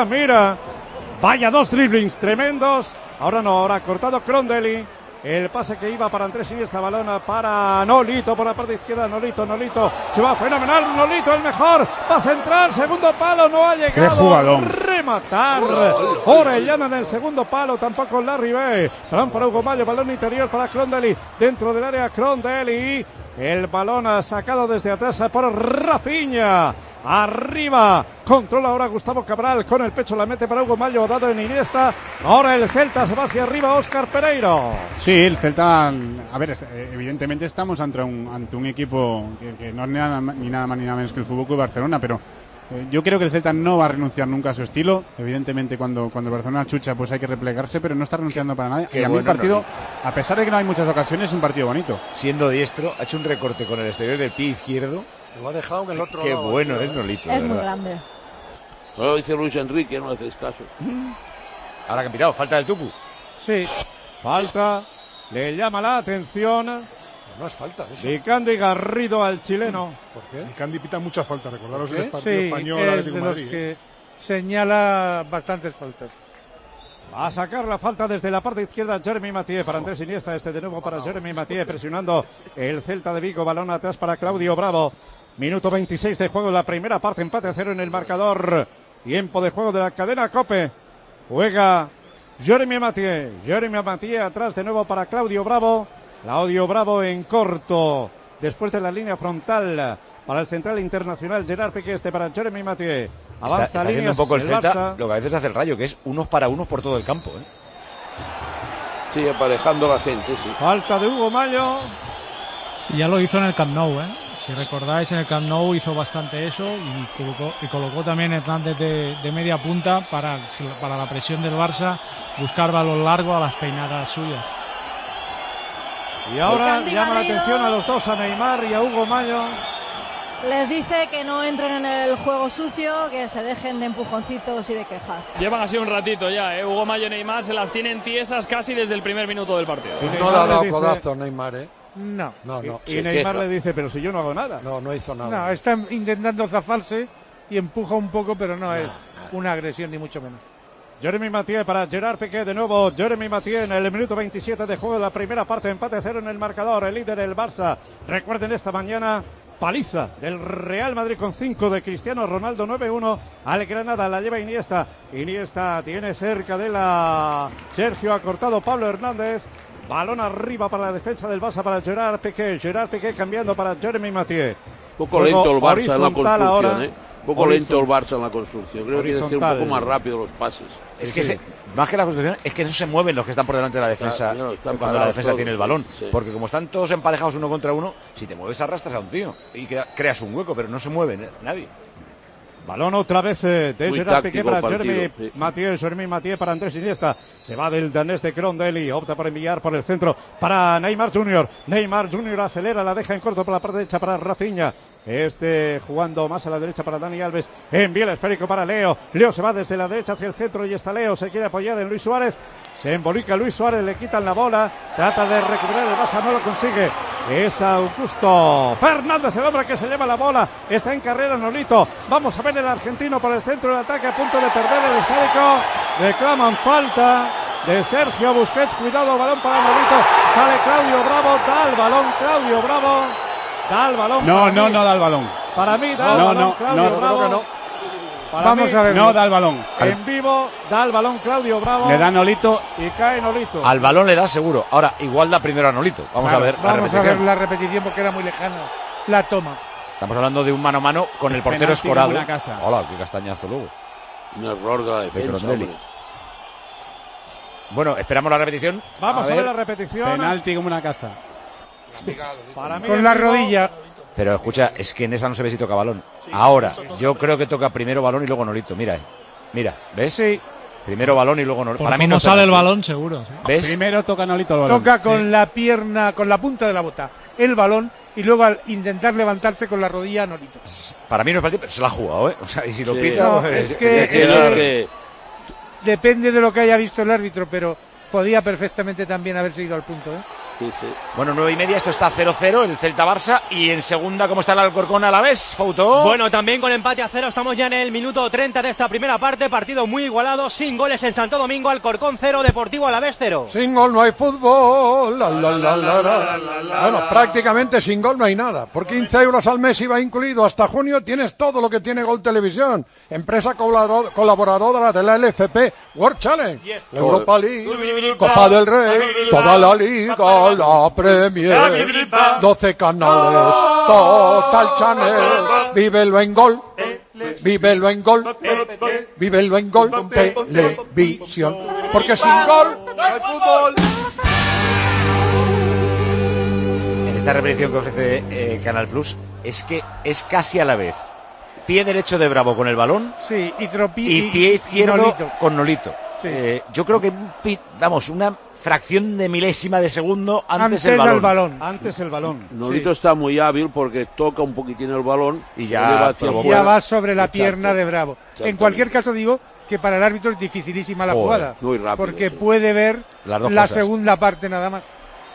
Speaker 3: vaya dos driblings tremendos, ahora cortado Crondelli, el pase que iba para Andrés Iniesta, balona para Nolito por la parte izquierda, Nolito, se va fenomenal, Nolito el mejor, va a centrar, segundo palo, no ha llegado a rematar, Orellana en el segundo palo, tampoco la Ribé, balón para Hugo Mallo, balón interior para Crondelli, dentro del área Crondelli, el balón sacado desde atrás por Rafinha, arriba, controla ahora Gustavo Cabral, con el pecho la mete para Hugo Mallo, dado en Iniesta, ahora el Celta se va hacia arriba, Óscar Pereiro.
Speaker 11: Sí, el Celta, a ver, evidentemente estamos ante un equipo que no es ni nada más ni nada menos que el Fútbol Club Barcelona, pero yo creo que el Celta no va a renunciar nunca a su estilo. Evidentemente cuando el Barcelona chucha pues hay que replegarse, pero no está renunciando para nada. Y a mí el partido, a pesar de que no hay muchas ocasiones, es un partido bonito.
Speaker 1: Siendo diestro, ha hecho un recorte con el exterior del pie izquierdo.
Speaker 2: Lo ha dejado en el otro
Speaker 1: Qué
Speaker 2: lado.
Speaker 1: bueno es Nolito.
Speaker 6: Es muy grande.
Speaker 8: Solo dice Luis Enrique, no haces caso.
Speaker 1: Ahora que han pitado, falta del Tucu.
Speaker 3: Sí, falta, le llama la atención.
Speaker 2: No es falta eso.
Speaker 3: Vicandi Garrido al chileno.
Speaker 9: ¿Por qué? Vicandi pita muchas faltas, recordaros el partido
Speaker 12: sí,
Speaker 9: español
Speaker 12: es
Speaker 9: Atlético
Speaker 12: de
Speaker 9: de
Speaker 12: los
Speaker 9: Madrid.
Speaker 12: que señala bastantes faltas.
Speaker 3: Va a sacar la falta desde la parte izquierda Jeremy Mathieu para Andrés Iniesta, de nuevo para Jeremy Mathieu, presionando el Celta de Vigo, balón atrás para Claudio Bravo. Minuto 26 de juego, la primera parte, empate a 0 en el marcador. Tiempo de juego de la cadena COPE. Juega Jeremy Mathieu atrás de nuevo para Claudio Bravo. Claudio Bravo en corto, después de la línea frontal para el central internacional Gerard Piqué, para Jeremy Mathieu. Avanza
Speaker 1: está haciendo
Speaker 3: líneas
Speaker 1: un poco el Celta,
Speaker 3: Barça.
Speaker 1: lo que a veces hace el Rayo, que es unos para unos por todo el campo.
Speaker 8: Sí, aparejando a la gente, sí.
Speaker 3: Falta de Hugo Mallo.
Speaker 10: Sí, ya lo hizo en el Camp Nou, Si recordáis, en el Camp Nou hizo bastante eso y colocó también Hernández de media punta para la presión del Barça, buscar balón largo a las peinadas suyas.
Speaker 3: Y ahora llama la atención a los dos, a Neymar y a Hugo Mallo.
Speaker 6: Les dice que no entren en el juego sucio, que se dejen de empujoncitos y de quejas.
Speaker 7: Llevan así un ratito ya, Hugo Mallo y Neymar se las tienen tiesas casi desde el primer minuto del partido.
Speaker 2: No le ha dado codazo Neymar,
Speaker 12: No.
Speaker 3: Y Neymar le dice, pero si yo no hago nada.
Speaker 2: No hizo nada.
Speaker 12: No, está intentando zafarse y empuja un poco, pero no es una agresión ni mucho menos.
Speaker 3: Jeremy Mathieu para Gerard Piqué, de nuevo Jeremy Mathieu en el minuto 27 de juego de la primera parte, empate 0 en el marcador, el líder el Barça. Recuerden esta mañana, paliza del Real Madrid con 5 de Cristiano Ronaldo, 9-1 al Granada, la lleva Iniesta tiene cerca de la Sergio, ha cortado Pablo Hernández, balón arriba para la defensa del Barça para Gerard Piqué cambiando para Jeremy Mathieu.
Speaker 8: Poco lento el Barça en la construcción,
Speaker 3: ahora.
Speaker 8: Poco lento el Barça en la construcción. Creo que tiene que ser un poco más rápido los pases.
Speaker 1: Es que más que la construcción, es que no se mueven los que están por delante de la defensa cuando la defensa tiene el balón. Sí. Porque como están todos emparejados uno contra uno, si te mueves arrastras a un tío y creas un hueco, pero no se mueven nadie.
Speaker 3: Balón otra vez de Gerard Piqué para Jeremy Mathieu para Andrés Iniesta. Se va del danés de Crondelli, opta por enviar por el centro para Neymar Jr. Neymar Jr. acelera, la deja en corto por la parte derecha para Rafinha. Jugando más a la derecha para Dani Alves. Envía el esférico para Leo. Leo se va desde la derecha hacia el centro y está Leo. Se quiere apoyar en Luis Suárez. Se embolica Luis Suárez, le quitan la bola. Trata de recuperar el Barça, no lo consigue. Es Augusto Fernández, el hombre que se lleva la bola. Está en carrera Nolito. Vamos a ver el argentino por el centro del ataque, a punto de perder el esférico. Reclaman falta de Sergio Busquets. Cuidado, balón para Nolito. Sale Claudio Bravo, da el balón Claudio Bravo. Da el balón.
Speaker 11: No da el balón.
Speaker 3: Para mí da el balón Claudio Bravo.
Speaker 12: Vamos a ver.
Speaker 11: No da el balón.
Speaker 3: En vivo da el balón Claudio Bravo.
Speaker 11: Le da Nolito.
Speaker 3: Y cae Nolito.
Speaker 1: Al balón le da seguro. Ahora, igual da primero a Nolito. Vamos a ver
Speaker 12: la repetición porque era muy lejana la toma.
Speaker 1: Estamos hablando de un mano a mano con el portero escorado.
Speaker 11: Casa.
Speaker 1: Hola, qué castañazo luego.
Speaker 8: Un error de la defensa.
Speaker 1: Bueno, esperamos la repetición.
Speaker 3: Vamos a ver la repetición.
Speaker 11: Penalti como una casa.
Speaker 3: Para mí
Speaker 12: con la rodilla.
Speaker 1: Pero escucha, es que en esa no se ve si toca balón. Ahora, yo creo que toca primero balón y luego Nolito. Mira, ¿ves?
Speaker 12: Sí.
Speaker 1: Primero balón y luego Nolito.
Speaker 10: Para mí no sale el balón, seguro. ¿Sí?
Speaker 1: ¿Ves?
Speaker 11: Primero toca Nolito el balón.
Speaker 12: Toca con la pierna, con la punta de la bota, el balón, y luego al intentar levantarse con la rodilla Nolito.
Speaker 1: Para mí no es partido, pero se la ha jugado, ¿eh? O sea, y si lo
Speaker 12: Sí.
Speaker 1: pita...
Speaker 12: No,
Speaker 1: pues,
Speaker 12: es que depende de lo que haya visto el árbitro, pero podía perfectamente también haberse ido al punto, ¿eh?
Speaker 8: Sí, sí.
Speaker 1: Bueno, 9:30, esto está 0-0, el Celta-Barça. Y en segunda, ¿cómo está el Alcorcón a la vez, Fouto?
Speaker 4: Bueno, también con empate a 0, estamos ya en el minuto 30 de esta primera parte, partido muy igualado, sin goles en Santo Domingo, Alcorcón 0, Deportivo Alavés 0.
Speaker 2: Sin gol no hay fútbol. Bueno, prácticamente sin gol no hay nada. Por 15 euros al mes IVA incluido hasta junio tienes todo lo que tiene Gol Televisión. Empresa colaboradora de la LFP World Challenge, la Europa League, Copa del Rey, toda la Liga, la Premier, 12 canales, Total Channel, vívelo en Gol. Vívelo en Gol, vívelo en Gol Televisión, porque sin gol no hay fútbol.
Speaker 1: En esta repetición que ofrece Canal Plus, es que es casi a la vez pie derecho de Bravo con el balón,
Speaker 12: sí, y
Speaker 1: pie izquierdo
Speaker 12: Nolito.
Speaker 1: con Nolito.
Speaker 12: Sí.
Speaker 1: Yo creo que, una fracción de milésima de segundo antes el balón.
Speaker 3: Antes el balón.
Speaker 8: Nolito está muy hábil porque toca un poquitín el balón
Speaker 1: y ya
Speaker 12: va sobre la
Speaker 8: Exacto.
Speaker 12: pierna de Bravo. En cualquier caso digo que para el árbitro es dificilísima la jugada,
Speaker 8: muy rápido,
Speaker 12: porque
Speaker 8: sí.
Speaker 12: puede ver
Speaker 1: las dos
Speaker 12: la
Speaker 1: cosas.
Speaker 12: segunda parte nada más.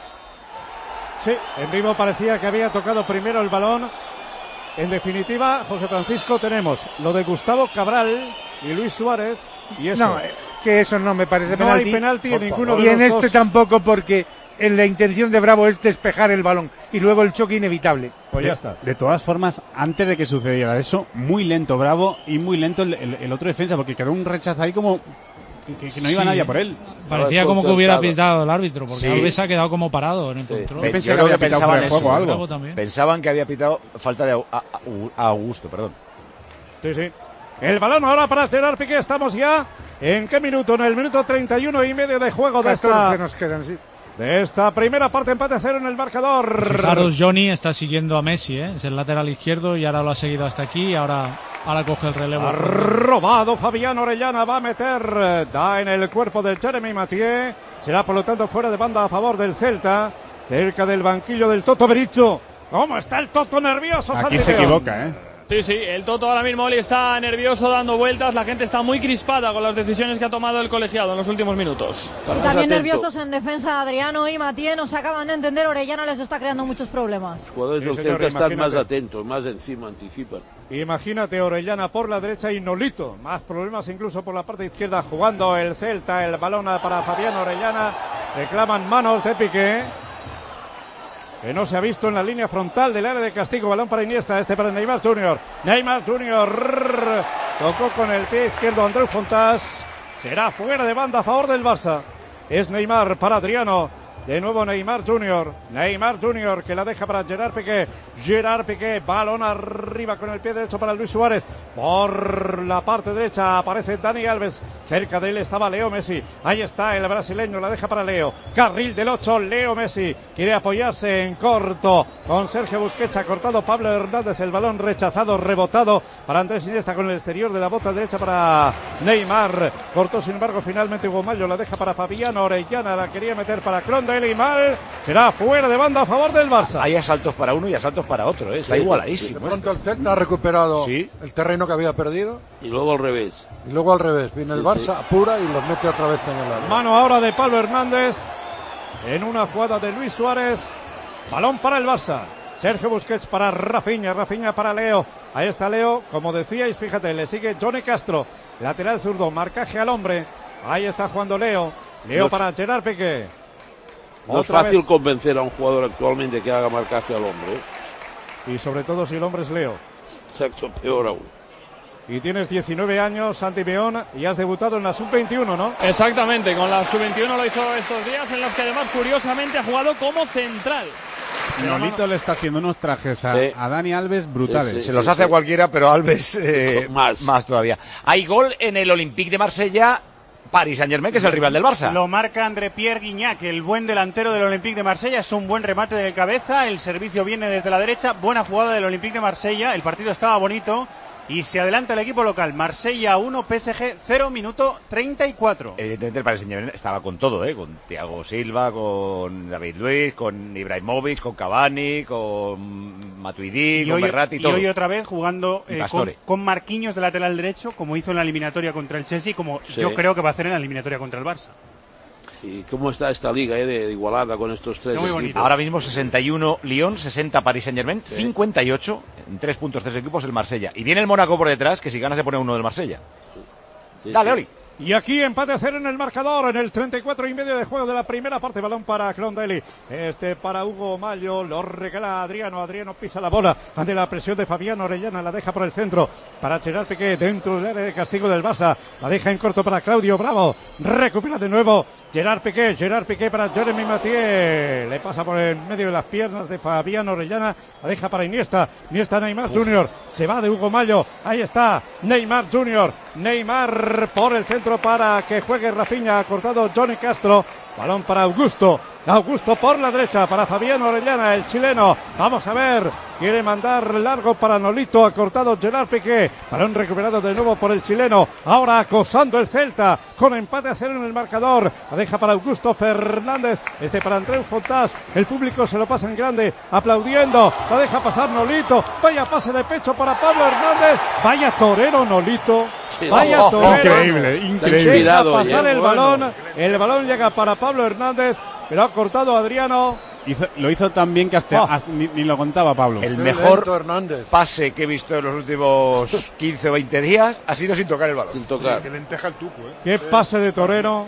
Speaker 3: Sí, en vivo parecía que había tocado primero el balón. En definitiva, José Francisco, tenemos lo de Gustavo Cabral y Luis Suárez. Y eso.
Speaker 12: No, que eso no me parece
Speaker 3: No
Speaker 12: penalti.
Speaker 3: hay penalti en ninguno de
Speaker 12: y en
Speaker 3: los
Speaker 12: este
Speaker 3: dos.
Speaker 12: tampoco, porque la intención de Bravo es despejar el balón y luego el choque inevitable.
Speaker 3: Pues ya está.
Speaker 11: De todas formas, antes de que sucediera eso, muy lento Bravo y muy lento el otro defensa, porque quedó un rechazo ahí como que no iba
Speaker 10: Sí.
Speaker 11: nadie por él.
Speaker 10: Parecía como que hubiera pitado el árbitro, porque
Speaker 1: Sí.
Speaker 10: Alves ha quedado como parado en el control.
Speaker 1: Yo
Speaker 11: pensé
Speaker 1: creo
Speaker 11: que
Speaker 1: que
Speaker 11: había pitado
Speaker 1: pensaban
Speaker 11: fuera de juego
Speaker 1: eso.
Speaker 11: algo.
Speaker 10: Bravo también.
Speaker 1: Pensaban que había pitado falta de Augusto, perdón.
Speaker 3: Sí, sí. El balón ahora para Gerard Piqué. Estamos ya. ¿En qué minuto? En el minuto 31 y medio de juego de
Speaker 12: 14
Speaker 3: esta,
Speaker 12: nos quedan, sí.
Speaker 3: de esta primera parte. Empate a 0 en el marcador.
Speaker 10: Fijaros, Johnny está siguiendo a Messi, ¿eh? Es el lateral izquierdo y ahora lo ha seguido hasta aquí y ahora coge el relevo.
Speaker 3: Ha robado Fabián Orellana, va a meter, da en el cuerpo del Jeremy Mathieu, será por lo tanto fuera de banda a favor del Celta, cerca del banquillo del Toto Bericho. ¿Cómo está el Toto nervioso?
Speaker 11: Aquí
Speaker 3: Santi
Speaker 11: se
Speaker 3: León?
Speaker 11: equivoca, ¿eh?
Speaker 7: Sí, el Toto ahora mismo Oli está nervioso dando vueltas, la gente está muy crispada con las decisiones que ha tomado el colegiado en los últimos minutos.
Speaker 6: Y también nerviosos en defensa Adriano y Mathieu, no se acaban de entender, Orellana les está creando muchos problemas.
Speaker 8: Los jugadores
Speaker 3: Sí,
Speaker 8: del
Speaker 3: señor,
Speaker 8: Celta están
Speaker 3: imagínate.
Speaker 8: más atentos, más encima, anticipan.
Speaker 3: Imagínate Orellana por la derecha y Nolito, más problemas incluso por la parte izquierda jugando el Celta, el balón para Fabián Orellana, reclaman manos de Piqué, que no se ha visto en la línea frontal del área de castigo, balón para Iniesta, este para Neymar Jr. Neymar Jr. tocó con el pie izquierdo Andreu Fontás, será fuera de banda a favor del Barça, es Neymar para Adriano. De nuevo Neymar Jr. Neymar Jr. que la deja para Gerard Piqué. Gerard Piqué, balón arriba con el pie derecho para Luis Suárez. Por la parte derecha aparece Dani Alves. Cerca de él estaba Leo Messi. Ahí está el brasileño, la deja para Leo. Carril del 8, Leo Messi. Quiere apoyarse en corto con Sergio Busquets. Ha cortado Pablo Hernández. El balón rechazado, rebotado para Andrés Iniesta con el exterior de la bota derecha para Neymar. Cortó sin embargo finalmente Hugo Mayo. La deja para Fabiano Orellana. La quería meter para Cronda. Y mal, será fuera de banda a favor del Barça.
Speaker 1: Hay asaltos para uno y asaltos para otro, ¿eh? Está igualadísimo.
Speaker 2: De pronto el Celta ha recuperado el terreno que había perdido.
Speaker 8: Y luego al revés.
Speaker 2: Y luego al revés. Viene el Barça, apura y los mete otra vez en el área.
Speaker 3: Mano ahora de Pablo Hernández en una jugada de Luis Suárez. Balón para el Barça. Sergio Busquets para Rafinha, Rafinha para Leo. Ahí está Leo, como decíais, fíjate, le sigue Johnny Castro. Lateral zurdo, marcaje al hombre. Ahí está jugando Leo. Leo para Gerard Piqué.
Speaker 8: No es fácil convencer a un jugador actualmente que haga marcaje al hombre.
Speaker 3: Y sobre todo si el hombre es Leo.
Speaker 8: Exacto, peor aún.
Speaker 3: Y tienes 19 años, Santi Meón, y has debutado en la Sub-21, ¿no?
Speaker 7: Exactamente, con la Sub-21 lo hizo estos días, en los que además curiosamente ha jugado como central.
Speaker 11: Nolito le está haciendo unos trajes a Dani Alves brutales.
Speaker 1: Se los hace a cualquiera, pero Alves más todavía. Hay gol en el Olympique de Marsella. Paris Saint-Germain, que es el rival del Barça.
Speaker 13: Lo marca André-Pierre Guignac, el buen delantero del Olympique de Marsella. Es un buen remate de cabeza, el servicio viene desde la derecha, buena jugada del Olympique de Marsella. El partido estaba bonito y se adelanta el equipo local. Marsella 1, PSG 0, minuto 34.
Speaker 1: Evidentemente el Paris Saint-Germain estaba con todo, con Thiago Silva, con David Luiz, con Ibrahimovic, con Cavani, con Matuidi, con Verratti y todo.
Speaker 13: Y hoy otra vez jugando con Marquinhos de lateral derecho, como hizo en la eliminatoria contra el Chelsea, como yo creo que va a hacer en la eliminatoria contra el Barça.
Speaker 8: ¿Y cómo está esta liga de igualada con estos tres equipos?
Speaker 1: Ahora mismo 61 Lyon, 60 Paris Saint-Germain, 58 en 3 puntos, 3 equipos el Marsella. Y viene el Mónaco por detrás, que si gana se pone uno del Marsella. Dale, Oli.
Speaker 3: Y aquí empate a 0 en el marcador, en el 34 y medio de juego de la primera parte. Balón para Crondelli, para Hugo Mallo, lo regala Adriano pisa la bola ante la presión de Fabián Orellana, la deja por el centro para Gerard Piqué, dentro del área de castigo del Barça, la deja en corto para Claudio Bravo, recupera de nuevo Gerard Piqué para Jeremy Mathieu, le pasa por el medio de las piernas de Fabián Orellana, la deja para Iniesta Neymar Jr., se va de Hugo Mallo, ahí está Neymar Jr., Neymar por el centro para que juegue Rafinha, ha cortado Johnny Castro, balón para Augusto por la derecha para Fabián Orellana, el chileno, vamos a ver, quiere mandar largo para Nolito, ha cortado Gerard Piqué, balón recuperado de nuevo por el chileno, ahora acosando el Celta, con empate a 0 en el marcador, la deja para Augusto Fernández, para Andreu Fontás, el público se lo pasa en grande, aplaudiendo, la deja pasar Nolito, vaya pase de pecho para Pablo Hernández, vaya torero Nolito, vaya torero,
Speaker 11: increíble.
Speaker 3: Deja pasar el balón llega para Pablo Hernández, pero ha cortado Adriano.
Speaker 11: Lo hizo tan bien que hasta ni lo contaba Pablo.
Speaker 1: El mejor pase que he visto en los últimos 15 o 20 días ha sido sin tocar el balón.
Speaker 8: Sin tocar.
Speaker 9: Que lenteja el Tucu,
Speaker 3: Qué pase de torero.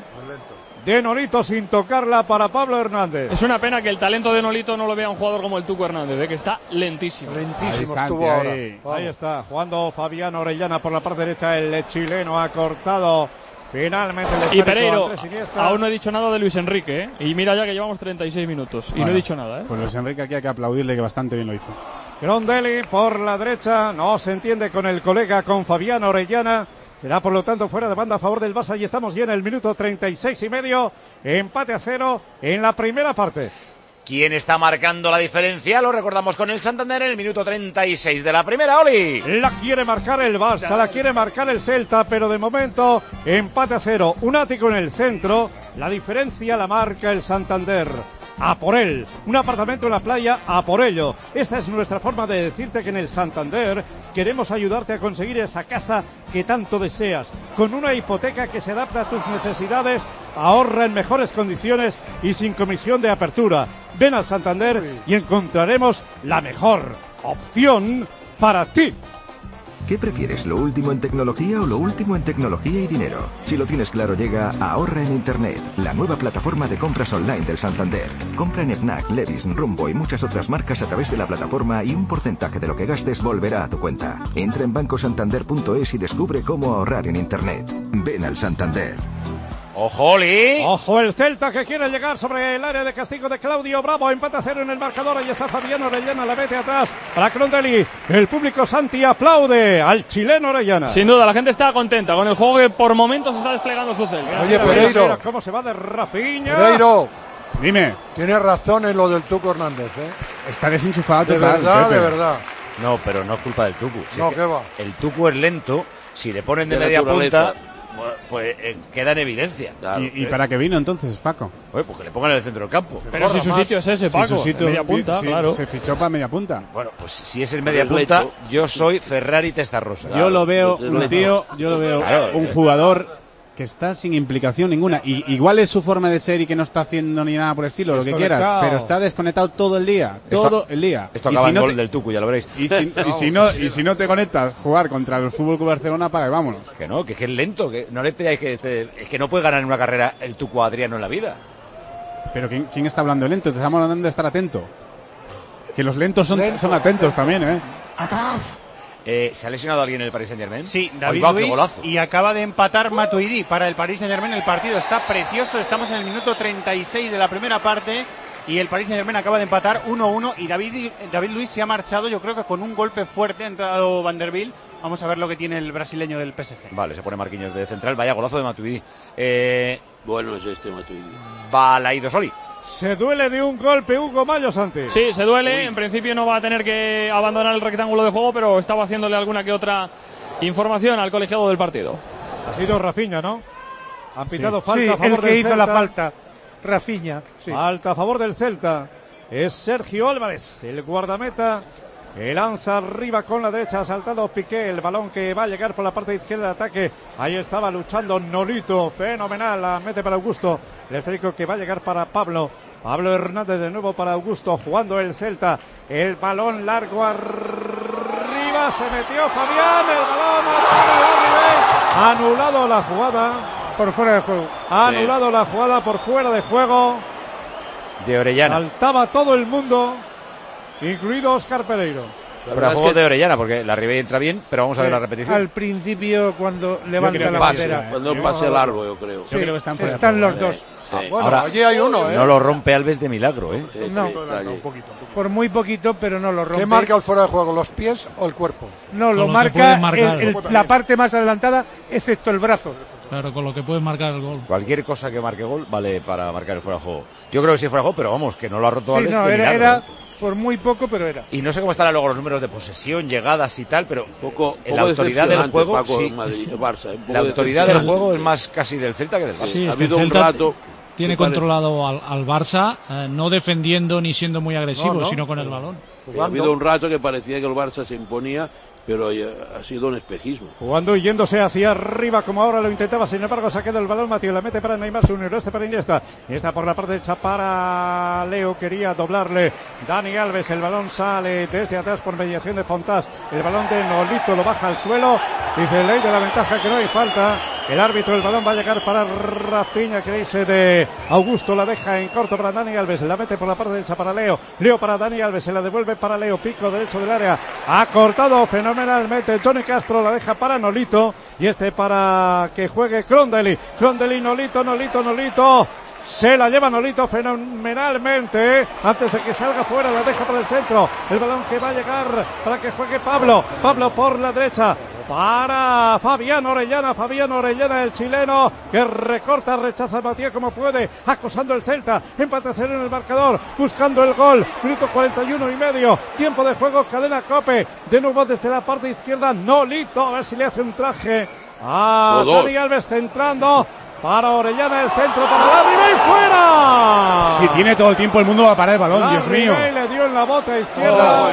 Speaker 3: De Nolito sin tocarla para Pablo Hernández.
Speaker 7: Es una pena que el talento de Nolito no lo vea un jugador como el Tucu Hernández, que está lentísimo.
Speaker 2: Lentísimo estuvo ahora.
Speaker 3: Ahí está, jugando Fabián Orellana por la parte derecha, el chileno ha cortado finalmente el
Speaker 7: y Pereiro, aún no he dicho nada de Luis Enrique, y mira ya que llevamos 36 minutos y no he dicho nada.
Speaker 11: Pues Luis Enrique aquí hay que aplaudirle, que bastante bien lo hizo.
Speaker 3: Crondelli por la derecha, no se entiende con el colega, con Fabián Orellana. Será por lo tanto fuera de banda a favor del Barça y estamos ya en el minuto 36 y medio. Empate a 0 en la primera parte.
Speaker 1: ¿Quién está marcando la diferencia? Lo recordamos con el Santander en el minuto 36 de la primera, Oli.
Speaker 3: La quiere marcar el Barça, la quiere marcar el Celta, pero de momento empate a 0. Un ático en el centro, la diferencia la marca el Santander. A por él, un apartamento en la playa, a por ello. Esta es nuestra forma de decirte que en el Santander queremos ayudarte a conseguir esa casa que tanto deseas, con una hipoteca que se adapta a tus necesidades, ahorra en mejores condiciones y sin comisión de apertura. Ven al Santander y encontraremos la mejor opción para ti.
Speaker 16: ¿Qué prefieres, lo último en tecnología o lo último en tecnología y dinero? Si lo tienes claro, llega Ahorra en Internet, la nueva plataforma de compras online del Santander. Compra en Fnac, Levi's, Rumbo y muchas otras marcas a través de la plataforma y un porcentaje de lo que gastes volverá a tu cuenta. Entra en bancosantander.es y descubre cómo ahorrar en Internet. Ven al Santander.
Speaker 1: ¡Ojo, Oli!
Speaker 3: ¡Ojo el Celta que quiere llegar sobre el área de castigo de Claudio Bravo! Empate a 0 en el marcador. Ahí está Fabián Orellana, la mete atrás para Crondelli. El público Santi aplaude al chileno Orellana.
Speaker 7: Sin duda, la gente está contenta con el juego que por momentos está desplegando su Celta.
Speaker 2: Oye, Pereiro.
Speaker 3: Mira cómo se va de Rafinha.
Speaker 2: Pereiro.
Speaker 11: Dime.
Speaker 2: Tienes razón en lo del Tucu Hernández,
Speaker 11: Está desenchufado
Speaker 2: de
Speaker 11: total,
Speaker 2: verdad,
Speaker 11: Pepe.
Speaker 2: De verdad.
Speaker 1: No, pero no es culpa del Tucu.
Speaker 2: No, ¿qué va?
Speaker 1: El Tucu es lento. Si le ponen de media punta, pues queda en evidencia.
Speaker 8: Claro.
Speaker 11: ¿Y para qué vino entonces, Paco?
Speaker 1: Pues que le pongan en el centro del campo.
Speaker 7: Pero si su sitio es ese, Paco, media punta, claro.
Speaker 11: Se fichó para media punta.
Speaker 1: Bueno, pues si es el media punta, yo soy Ferrari Testarrosa.
Speaker 11: Yo lo veo, un jugador que está sin implicación ninguna. Y igual es su forma de ser y que no está haciendo ni nada por el estilo, lo que quieras, pero está desconectado todo el día.
Speaker 1: Esto acaba en gol del Tucu, ya lo veréis.
Speaker 11: Y si no te conectas, jugar contra el Fútbol Club Barcelona, para vámonos.
Speaker 1: Que no, que es lento, que no le pidáis que es que no puede ganar en una carrera el Tucu Adriano en la vida.
Speaker 11: Pero ¿quién está hablando de lento? Te estamos hablando de estar atento. Que los lentos son atentos también,
Speaker 1: ¡Atrás! ¿Se ha lesionado alguien en el Paris Saint-Germain?
Speaker 13: Sí, David Luiz, y acaba de empatar Matuidi para el Paris Saint-Germain. El partido está precioso, estamos en el minuto 36 de la primera parte. y el Paris Saint-Germain acaba de empatar 1-1 y David Luiz se ha marchado, yo creo que con un golpe fuerte, ha entrado Vanderbilt. Vamos a ver lo que tiene el brasileño del PSG.
Speaker 1: Vale, se pone Marquinhos de central, vaya golazo de Matuidi.
Speaker 8: Bueno es este Matuidi.
Speaker 1: Balaído Soli.
Speaker 3: Se duele de un golpe Hugo Mayo, Santi.
Speaker 7: Sí, se duele. En principio no va a tener que abandonar el rectángulo de juego, pero estaba haciéndole alguna que otra información al colegiado del partido.
Speaker 3: Ha sido Rafinha, ¿no? Han pitado
Speaker 12: Sí,
Speaker 3: falta a favor
Speaker 12: el que
Speaker 3: del
Speaker 12: hizo
Speaker 3: Celta.
Speaker 12: la falta. Rafinha. Sí.
Speaker 3: Falta a favor del Celta. Es Sergio Álvarez, el guardameta. Que lanza arriba con la derecha, ha saltado Piqué, el balón que va a llegar por la parte izquierda de ataque. Ahí estaba luchando Nolito, fenomenal, la mete para Augusto. El esférico que va a llegar para Pablo Hernández de nuevo para Augusto, jugando el Celta. El balón largo arriba, se metió Fabián, el balón ha anulado la jugada.
Speaker 12: Por fuera de juego.
Speaker 3: Ha anulado la jugada por fuera de juego.
Speaker 1: De Orellana.
Speaker 3: Saltaba todo el mundo, incluido Óscar Pereiro.
Speaker 1: Fuera de juego de Orellana, porque la Ribey entra bien, pero vamos a ver la repetición.
Speaker 12: Al principio, cuando levanta la bandera.
Speaker 8: Cuando un pase largo, yo creo.
Speaker 12: Sí,
Speaker 11: Yo creo que están fuera de
Speaker 12: están
Speaker 11: juego.
Speaker 12: los dos.
Speaker 8: Sí.
Speaker 2: Bueno,
Speaker 1: Ahora,
Speaker 2: allí hay uno,
Speaker 1: no lo rompe Alves de milagro, ¿eh?
Speaker 8: Sí,
Speaker 12: No.
Speaker 8: está allí.
Speaker 12: Por muy poquito, pero no lo rompe.
Speaker 2: ¿Qué marca el fuera de juego, los pies o el cuerpo?
Speaker 12: No, lo
Speaker 10: Con lo que
Speaker 12: marca
Speaker 10: pueden marcar.
Speaker 12: la parte más adelantada, excepto el brazo.
Speaker 10: Claro, con lo que puede marcar el gol.
Speaker 1: Cualquier cosa que marque gol vale para marcar el fuera de juego. Yo creo que sí fuera de juego, pero vamos, que no lo ha roto
Speaker 12: Sí,
Speaker 1: Alves
Speaker 12: no,
Speaker 1: de milagro,
Speaker 12: era
Speaker 1: ¿eh?
Speaker 12: por muy poco, pero era.
Speaker 1: Y no sé cómo estarán luego los números de posesión, llegadas y tal, pero
Speaker 8: Poco
Speaker 1: la autoridad del
Speaker 8: decepcionante,
Speaker 1: juego,
Speaker 8: Paco,
Speaker 1: sí,
Speaker 8: en Madrid, Barça, un poco
Speaker 1: la autoridad del
Speaker 8: decepcionante.
Speaker 1: juego es más casi del Celta que del Barça.
Speaker 10: Sí,
Speaker 8: Ha
Speaker 10: es que el
Speaker 8: habido un
Speaker 10: Celta
Speaker 8: rato
Speaker 10: tiene
Speaker 8: que parece-
Speaker 10: controlado al Barça, no defendiendo ni siendo muy agresivo,
Speaker 2: No.
Speaker 10: sino con el balón.
Speaker 8: Ha habido un rato que parecía que el Barça se imponía, pero ha sido un espejismo.
Speaker 3: Jugando y yéndose hacia arriba como ahora lo intentaba, sin embargo se ha quedado el balón, Matías la mete para Neymar Junior, este para Iniesta, Iniesta por la parte derecha para Leo, quería doblarle Dani Alves, el balón sale desde atrás por mediación de Fontás, el balón de Nolito lo baja al suelo, dice ley de la ventaja que no hay falta, el árbitro, el balón va a llegar para Rafinha, que dice de Augusto, la deja en corto para Dani Alves, la mete por la parte derecha para Leo, Leo para Dani Alves, se la devuelve para Leo, pico derecho del área, ha cortado fenomenalmente Tony Castro, la deja para Nolito, y este para que juegue Crondelli, Nolito, se la lleva Nolito fenomenalmente, antes de que salga fuera, la deja para el centro, el balón que va a llegar para que juegue Pablo por la derecha, para Fabián Orellana, el chileno, que recorta, rechaza a Matías como puede, acosando el Celta, empate a 0 en el marcador, buscando el gol, minuto 41 y medio, tiempo de juego, cadena COPE, de nuevo desde la parte izquierda, Nolito, a ver si le hace un traje a Dani Alves centrando, para Orellana, el centro para Larribey, fuera.
Speaker 11: Si tiene todo el tiempo el mundo va a parar el balón, Dios mío.
Speaker 3: Larribey le dio en la bota izquierda.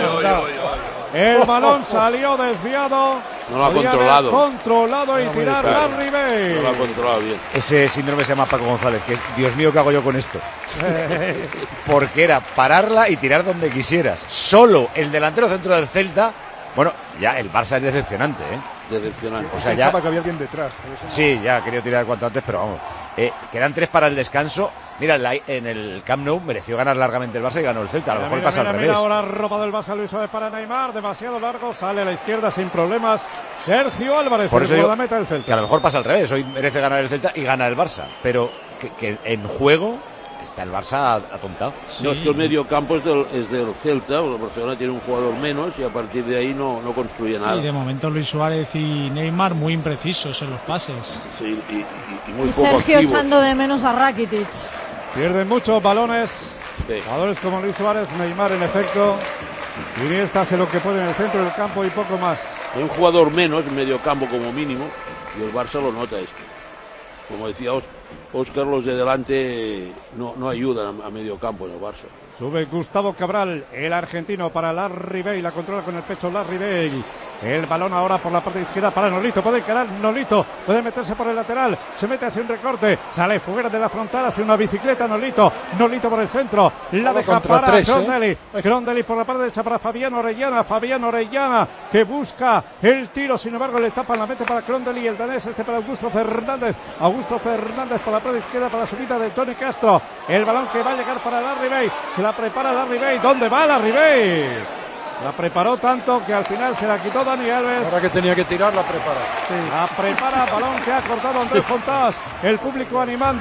Speaker 3: El balón salió desviado.
Speaker 8: No lo ha
Speaker 3: Podía
Speaker 8: controlado.
Speaker 3: haber controlado y tirar Larribey.
Speaker 8: No lo ha controlado bien.
Speaker 1: Ese síndrome se llama Paco González, que es, Dios mío, ¿qué hago yo con esto? Porque era pararla y tirar donde quisieras. Solo el delantero centro del Celta, bueno, ya el Barça es decepcionante, ¿eh?
Speaker 8: Decepcionante.
Speaker 1: O sea,
Speaker 9: Pensaba
Speaker 1: ya,
Speaker 9: que había alguien detrás. por eso no-
Speaker 1: sí, ya ha querido tirar cuanto antes, pero vamos. Quedan 3 para el descanso. Mira, en el Camp Nou mereció ganar largamente el Barça y ganó el Celta. A lo mejor pasa al revés.
Speaker 3: Mira, ahora robado el Barça, Luis Suárez para Neymar, demasiado largo, sale a la izquierda sin problemas. Sergio Álvarez,
Speaker 1: Por eso
Speaker 3: el
Speaker 1: digo
Speaker 3: guardameta del Celta.
Speaker 1: que a lo mejor pasa al revés. Hoy merece ganar el Celta y gana el Barça. Pero que en juego está el Barça atontado.
Speaker 8: No, es que el medio campo es del Celta, el Barcelona tiene un jugador menos y a partir de ahí no construye nada.
Speaker 10: Y de momento Luis Suárez y Neymar muy imprecisos en los pases.
Speaker 8: Sí, y muy
Speaker 6: Y
Speaker 8: poco
Speaker 6: Sergio
Speaker 8: activos.
Speaker 6: echando de menos a Rakitic.
Speaker 3: Pierden muchos balones.
Speaker 8: Sí.
Speaker 3: Jugadores como Luis Suárez, Neymar en efecto. Iniesta hace lo que puede en el centro del campo y poco más.
Speaker 8: Hay un jugador menos en medio campo como mínimo y el Barça lo nota esto. Como decía Óscar, los de delante no ayudan a medio campo en el Barça.
Speaker 3: Sube Gustavo Cabral, el argentino para Larribey, la controla con el pecho Larribey. El balón ahora por la parte izquierda para Nolito, puede encarar Nolito, puede meterse por el lateral, se mete hacia un recorte, sale fuera de la frontal, hace una bicicleta Nolito por el centro, la deja
Speaker 2: contra
Speaker 3: para
Speaker 2: tres,
Speaker 3: Crondelli, Crondelli por la parte derecha para Fabián Orellana, que busca el tiro, sin embargo le tapan la meta para Crondelli, el danés este para Augusto Fernández por la parte izquierda para la subida de Tony Castro, el balón que va a llegar para Larribey, se la prepara Larribey, ¿dónde va Larribey? La preparó tanto que al final se la quitó Dani Alves.
Speaker 2: Ahora que tenía que tirar, la prepara.
Speaker 3: La prepara, balón que ha cortado Andrés Fontás. El público animando.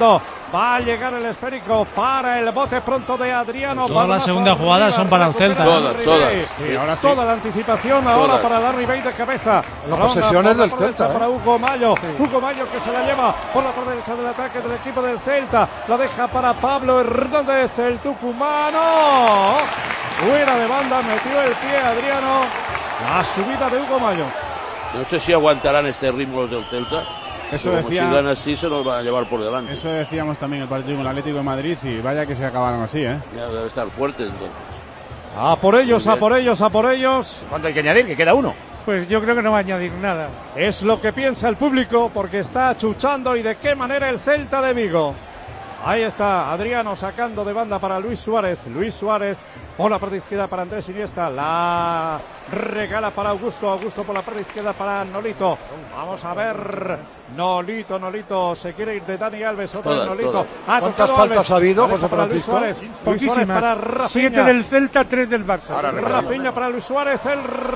Speaker 3: Va a llegar el esférico para el bote pronto de Adriano.
Speaker 10: Toda la segunda jugada son para el Celta.
Speaker 8: Todas.
Speaker 3: Y ahora sí. Toda la anticipación ahora para Larry Bay de cabeza.
Speaker 2: La posesión es del Celta.
Speaker 3: Para Hugo Mayo. Hugo Mayo que se la lleva por la parte derecha del ataque del equipo del Celta. La deja para Pablo Hernández, el tucumano. Fuera de banda, metió el pie Adriano. La subida de Hugo Mayo.
Speaker 8: No sé si aguantarán este ritmo los del Celta.
Speaker 11: Eso
Speaker 8: como
Speaker 11: decía,
Speaker 8: sigan así se nos van a llevar por delante.
Speaker 11: Eso decíamos también el partido con el Atlético de Madrid y vaya que se acabaron así, ¿eh?
Speaker 8: Ya debe estar fuerte entonces.
Speaker 3: A por ellos, a por ellos, a por ellos.
Speaker 1: ¿Cuánto hay que añadir? Que queda uno.
Speaker 12: Pues yo creo que no va a añadir nada.
Speaker 3: Es lo que piensa el público porque está achuchando y de qué manera el Celta de Vigo. Ahí está Adriano sacando de banda para Luis Suárez. Luis Suárez por la parte izquierda para Andrés Iniesta. La regala para Augusto. Augusto por la parte izquierda para Nolito. Vamos a ver. Nolito. Se quiere ir de Dani Alves. Otro de Nolito.
Speaker 2: ¿Cuántas faltas ha habido, José Francisco?
Speaker 3: Luis Suárez para Rafinha.
Speaker 12: 7 del Celta, 3 del Barça.
Speaker 3: Rafinha para Luis Suárez. El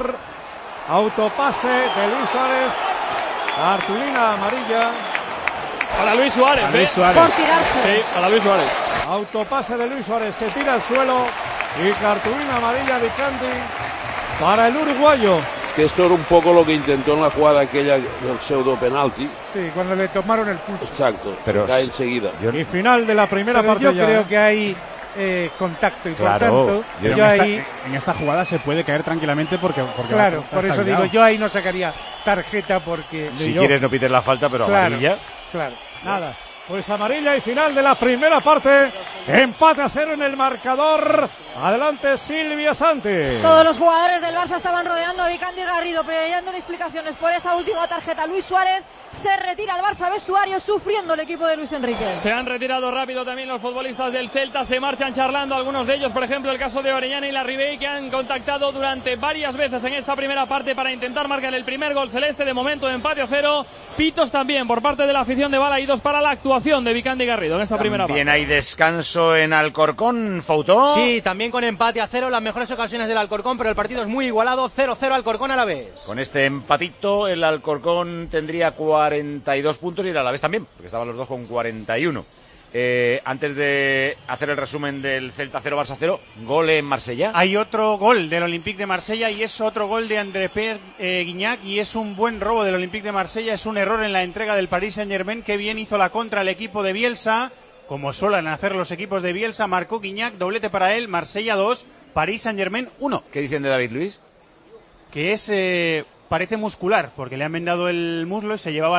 Speaker 3: autopase de Luis Suárez. Cartulina amarilla.
Speaker 7: Para Luis Suárez,
Speaker 12: Luis Suárez.
Speaker 6: Por tirarse.
Speaker 7: Sí, para Luis Suárez.
Speaker 3: Autopase de Luis Suárez, se tira al suelo y cartulina amarilla de Candy para el uruguayo.
Speaker 8: Es que esto era un poco lo que intentó en la jugada aquella del pseudo penalti.
Speaker 12: Sí, cuando le tomaron el pulso.
Speaker 8: Exacto,
Speaker 1: pero
Speaker 8: cae enseguida.
Speaker 3: Y final de la primera
Speaker 12: Pero
Speaker 3: parte.
Speaker 12: yo
Speaker 3: ya.
Speaker 12: creo que hay contacto y
Speaker 1: Claro,
Speaker 12: por tanto
Speaker 11: Pero
Speaker 12: ahí
Speaker 11: en esta jugada se puede caer tranquilamente porque
Speaker 12: claro,
Speaker 11: está
Speaker 12: por eso
Speaker 11: estabilizado.
Speaker 12: digo, yo ahí no sacaría tarjeta porque
Speaker 1: Si quieres no pides la falta, pero
Speaker 12: Claro.
Speaker 1: amarilla.
Speaker 12: claro.
Speaker 3: Nada. Pues amarilla y final de la primera parte. Empate a 0 en el marcador. Adelante Silvia Santi.
Speaker 6: Todos los jugadores del Barça estaban rodeando a Vicandi Garrido, pidiéndole explicaciones por esa última tarjeta. Luis Suárez se retira al Barça vestuario, sufriendo el equipo de Luis Enrique.
Speaker 7: Se han retirado rápido también los futbolistas del Celta, se marchan charlando algunos de ellos, por ejemplo el caso de Orellana y Larribey, que han contactado durante varias veces en esta primera parte para intentar marcar el primer gol celeste. De momento empate a 0, pitos también por parte de la afición de Balaídos para la actuación de Vicandi Garrido en esta primera parte.
Speaker 1: Bien, hay descanso en Alcorcón, Foutó.
Speaker 4: Sí, también con empate a 0, las mejores ocasiones del Alcorcón, pero el partido es muy igualado, 0-0 Alcorcón a la vez.
Speaker 1: Con este empatito el Alcorcón tendría 42 puntos y el Alavés también, porque estaban los dos con 41. Antes de hacer el resumen del Celta 0, Barça 0, gol en Marsella.
Speaker 13: Hay otro gol del Olympique de Marsella y es otro gol de André Pierre Guignac y es un buen robo del Olympique de Marsella. Es un error en la entrega del Paris Saint-Germain, que bien hizo la contra el equipo de Bielsa, como suelen hacer los equipos de Bielsa. Marcó Guignac, doblete para él, Marsella 2, Paris Saint-Germain 1.
Speaker 1: ¿Qué dicen de David Luiz?
Speaker 13: Que es... parece muscular, porque le han vendado el muslo y se llevaba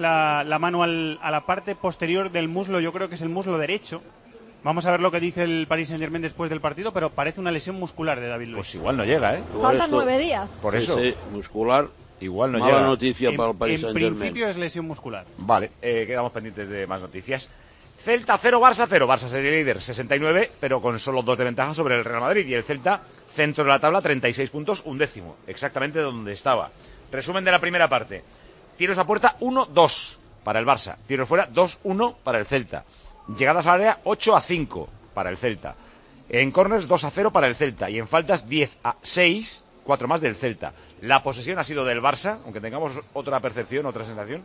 Speaker 13: la mano a la parte posterior del muslo. Yo creo que es el muslo derecho. Vamos a ver lo que dice el Paris Saint-Germain después del partido, pero parece una lesión muscular de David Luiz.
Speaker 1: Pues igual no llega, ¿eh?
Speaker 6: Faltan 9 días.
Speaker 1: Por eso.
Speaker 8: Sí, muscular.
Speaker 1: Igual no
Speaker 8: Mala
Speaker 1: llega.
Speaker 8: noticia para el Paris
Speaker 13: En
Speaker 8: Saint-Germain.
Speaker 13: principio es lesión muscular.
Speaker 1: Vale, quedamos pendientes de más noticias. Celta 0, Barça 0. Barça sería líder 69, pero con solo 2 de ventaja sobre el Real Madrid. Y el Celta, centro de la tabla, 36 puntos, 1/10. Exactamente donde estaba. Resumen de la primera parte. Tiros a puerta 1-2 para el Barça. Tiros fuera 2-1 para el Celta. Llegadas al área 8-5 para el Celta. En corners 2-0 para el Celta. Y en faltas 10-6, 4 más del Celta. La posesión ha sido del Barça, aunque tengamos otra percepción, otra sensación,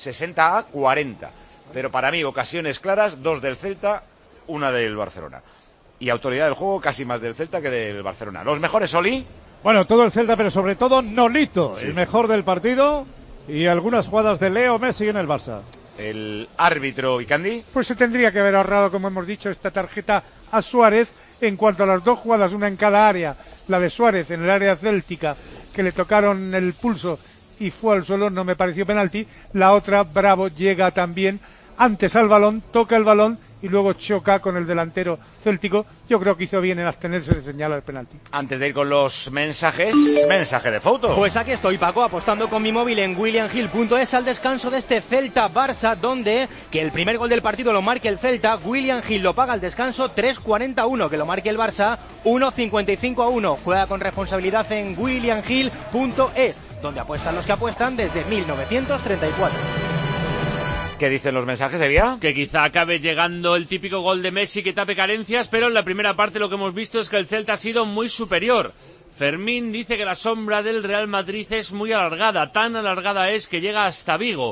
Speaker 1: 60-40. Pero para mí, ocasiones claras, 2 del Celta, 1 del Barcelona. Y autoridad del juego casi más del Celta que del Barcelona. Los mejores, Oli.
Speaker 3: Bueno, todo el Celta, pero sobre todo Nolito, el mejor del partido, y algunas jugadas de Leo Messi en el Barça.
Speaker 1: El árbitro Vicandi.
Speaker 12: Pues se tendría que haber ahorrado, como hemos dicho, esta tarjeta a Suárez en cuanto a las 2 jugadas, una en cada área. La de Suárez en el área céltica, que le tocaron el pulso y fue al suelo, no me pareció penalti. La otra, Bravo llega también antes al balón, toca el balón y luego choca con el delantero céltico. Yo creo que hizo bien en abstenerse de señalar el penalti.
Speaker 1: Antes de ir con los mensajes, mensaje de foto.
Speaker 4: Pues aquí estoy, Paco, apostando con mi móvil en williamhill.es al descanso de este Celta-Barça, donde que el primer gol del partido lo marque el Celta, William Hill lo paga al descanso 3.41, que lo marque el Barça 1.55-1. Juega con responsabilidad en williamhill.es, donde apuestan los que apuestan desde 1934.
Speaker 1: ¿Qué dicen los mensajes, Sevilla?
Speaker 14: Que quizá acabe llegando el típico gol de Messi que tape carencias, pero en la primera parte lo que hemos visto es que el Celta ha sido muy superior. Fermín dice que la sombra del Real Madrid es muy alargada, tan alargada es que llega hasta Vigo.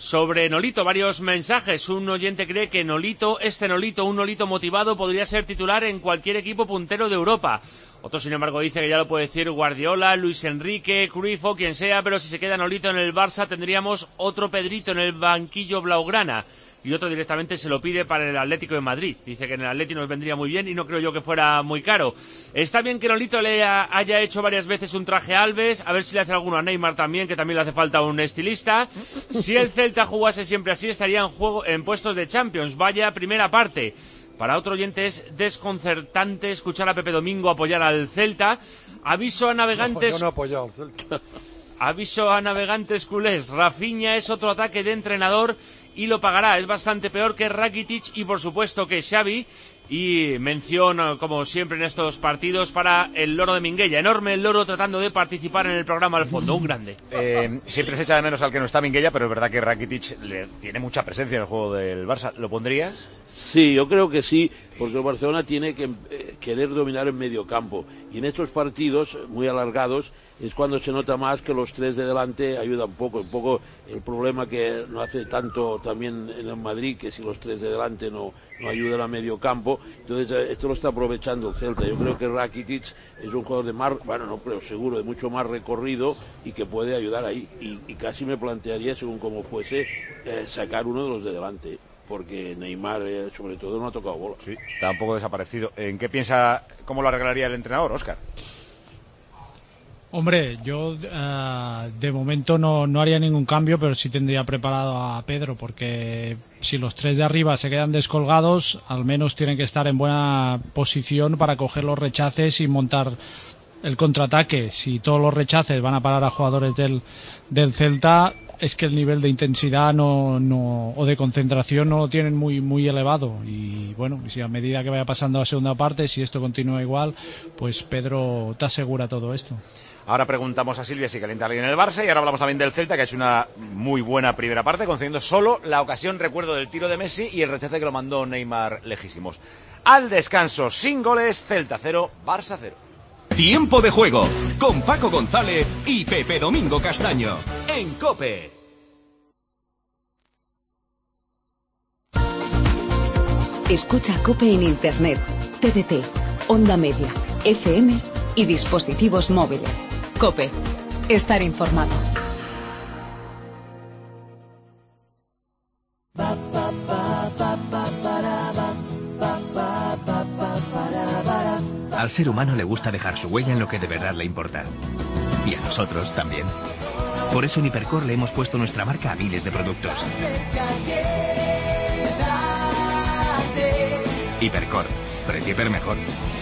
Speaker 14: Sobre Nolito, varios mensajes. Un oyente cree que Nolito, un Nolito motivado, podría ser titular en cualquier equipo puntero de Europa. Otro, sin embargo, dice que ya lo puede decir Guardiola, Luis Enrique, Cruyff o quien sea, pero si se queda Nolito en el Barça tendríamos otro Pedrito en el banquillo blaugrana. Y otro directamente se lo pide para el Atlético de Madrid. Dice que en el Atlético nos vendría muy bien y no creo yo que fuera muy caro. Está bien que Nolito le haya hecho varias veces un traje a Alves, a ver si le hace alguno a Neymar también, que también le hace falta un estilista. Si el Celta jugase siempre así, estaría en puestos de Champions. Vaya primera parte. Para otro oyente es desconcertante escuchar a Pepe Domingo apoyar al Celta. Aviso a navegantes...
Speaker 2: Yo no he apoyado al Celta.
Speaker 14: Aviso a navegantes culés. Rafinha es otro ataque de entrenador y lo pagará. Es bastante peor que Rakitic y por supuesto que Xavi. Y mención, como siempre en estos partidos, para el Loro de Minguella. Enorme el Loro tratando de participar en el programa al fondo. Un grande.
Speaker 1: Siempre se echa de menos al que no está Minguella, pero es verdad que Rakitic tiene mucha presencia en el juego del Barça. ¿Lo pondrías?
Speaker 8: Sí, yo creo que sí, porque el Barcelona tiene que querer dominar en medio campo. Y en estos partidos muy alargados es cuando se nota más que los tres de delante ayudan un poco el problema que no hace tanto también en el Madrid, que si los tres de delante no ayudan a medio campo. Entonces esto lo está aprovechando el Celta. Yo creo que Rakitic es un jugador de más, bueno, no creo, seguro, de mucho más recorrido y que puede ayudar ahí. Y casi me plantearía, según como fuese, sacar uno de los de delante, porque Neymar, sobre todo, no ha tocado bola.
Speaker 1: Sí, está un poco desaparecido. ¿En qué piensa, cómo lo arreglaría el entrenador, Óscar?
Speaker 10: Hombre, yo de momento no haría ningún cambio, pero sí tendría preparado a Pedro, porque si los tres de arriba se quedan descolgados, al menos tienen que estar en buena posición para coger los rechaces y montar el contraataque. Si todos los rechaces van a parar a jugadores del Celta, es que el nivel de intensidad o de concentración no lo tienen muy elevado. Y bueno, si a medida que vaya pasando la segunda parte, si esto continúa igual, pues Pedro te asegura todo esto.
Speaker 1: Ahora preguntamos a Silvia si calienta alguien en el Barça y ahora hablamos también del Celta, que ha hecho una muy buena primera parte, concediendo solo la ocasión, recuerdo, del tiro de Messi y el rechace que lo mandó Neymar lejísimos. Al descanso, sin goles, Celta 0, Barça 0.
Speaker 5: Tiempo de juego con Paco González y Pepe Domingo Castaño en COPE.
Speaker 17: Escucha COPE en Internet, TDT, Onda Media, FM y dispositivos móviles. COPE. Estar informado.
Speaker 18: Al ser humano le gusta dejar su huella en lo que de verdad le importa. Y a nosotros también. Por eso en Hipercor le hemos puesto nuestra marca a miles de productos. Hipercor. Precio hiper mejor.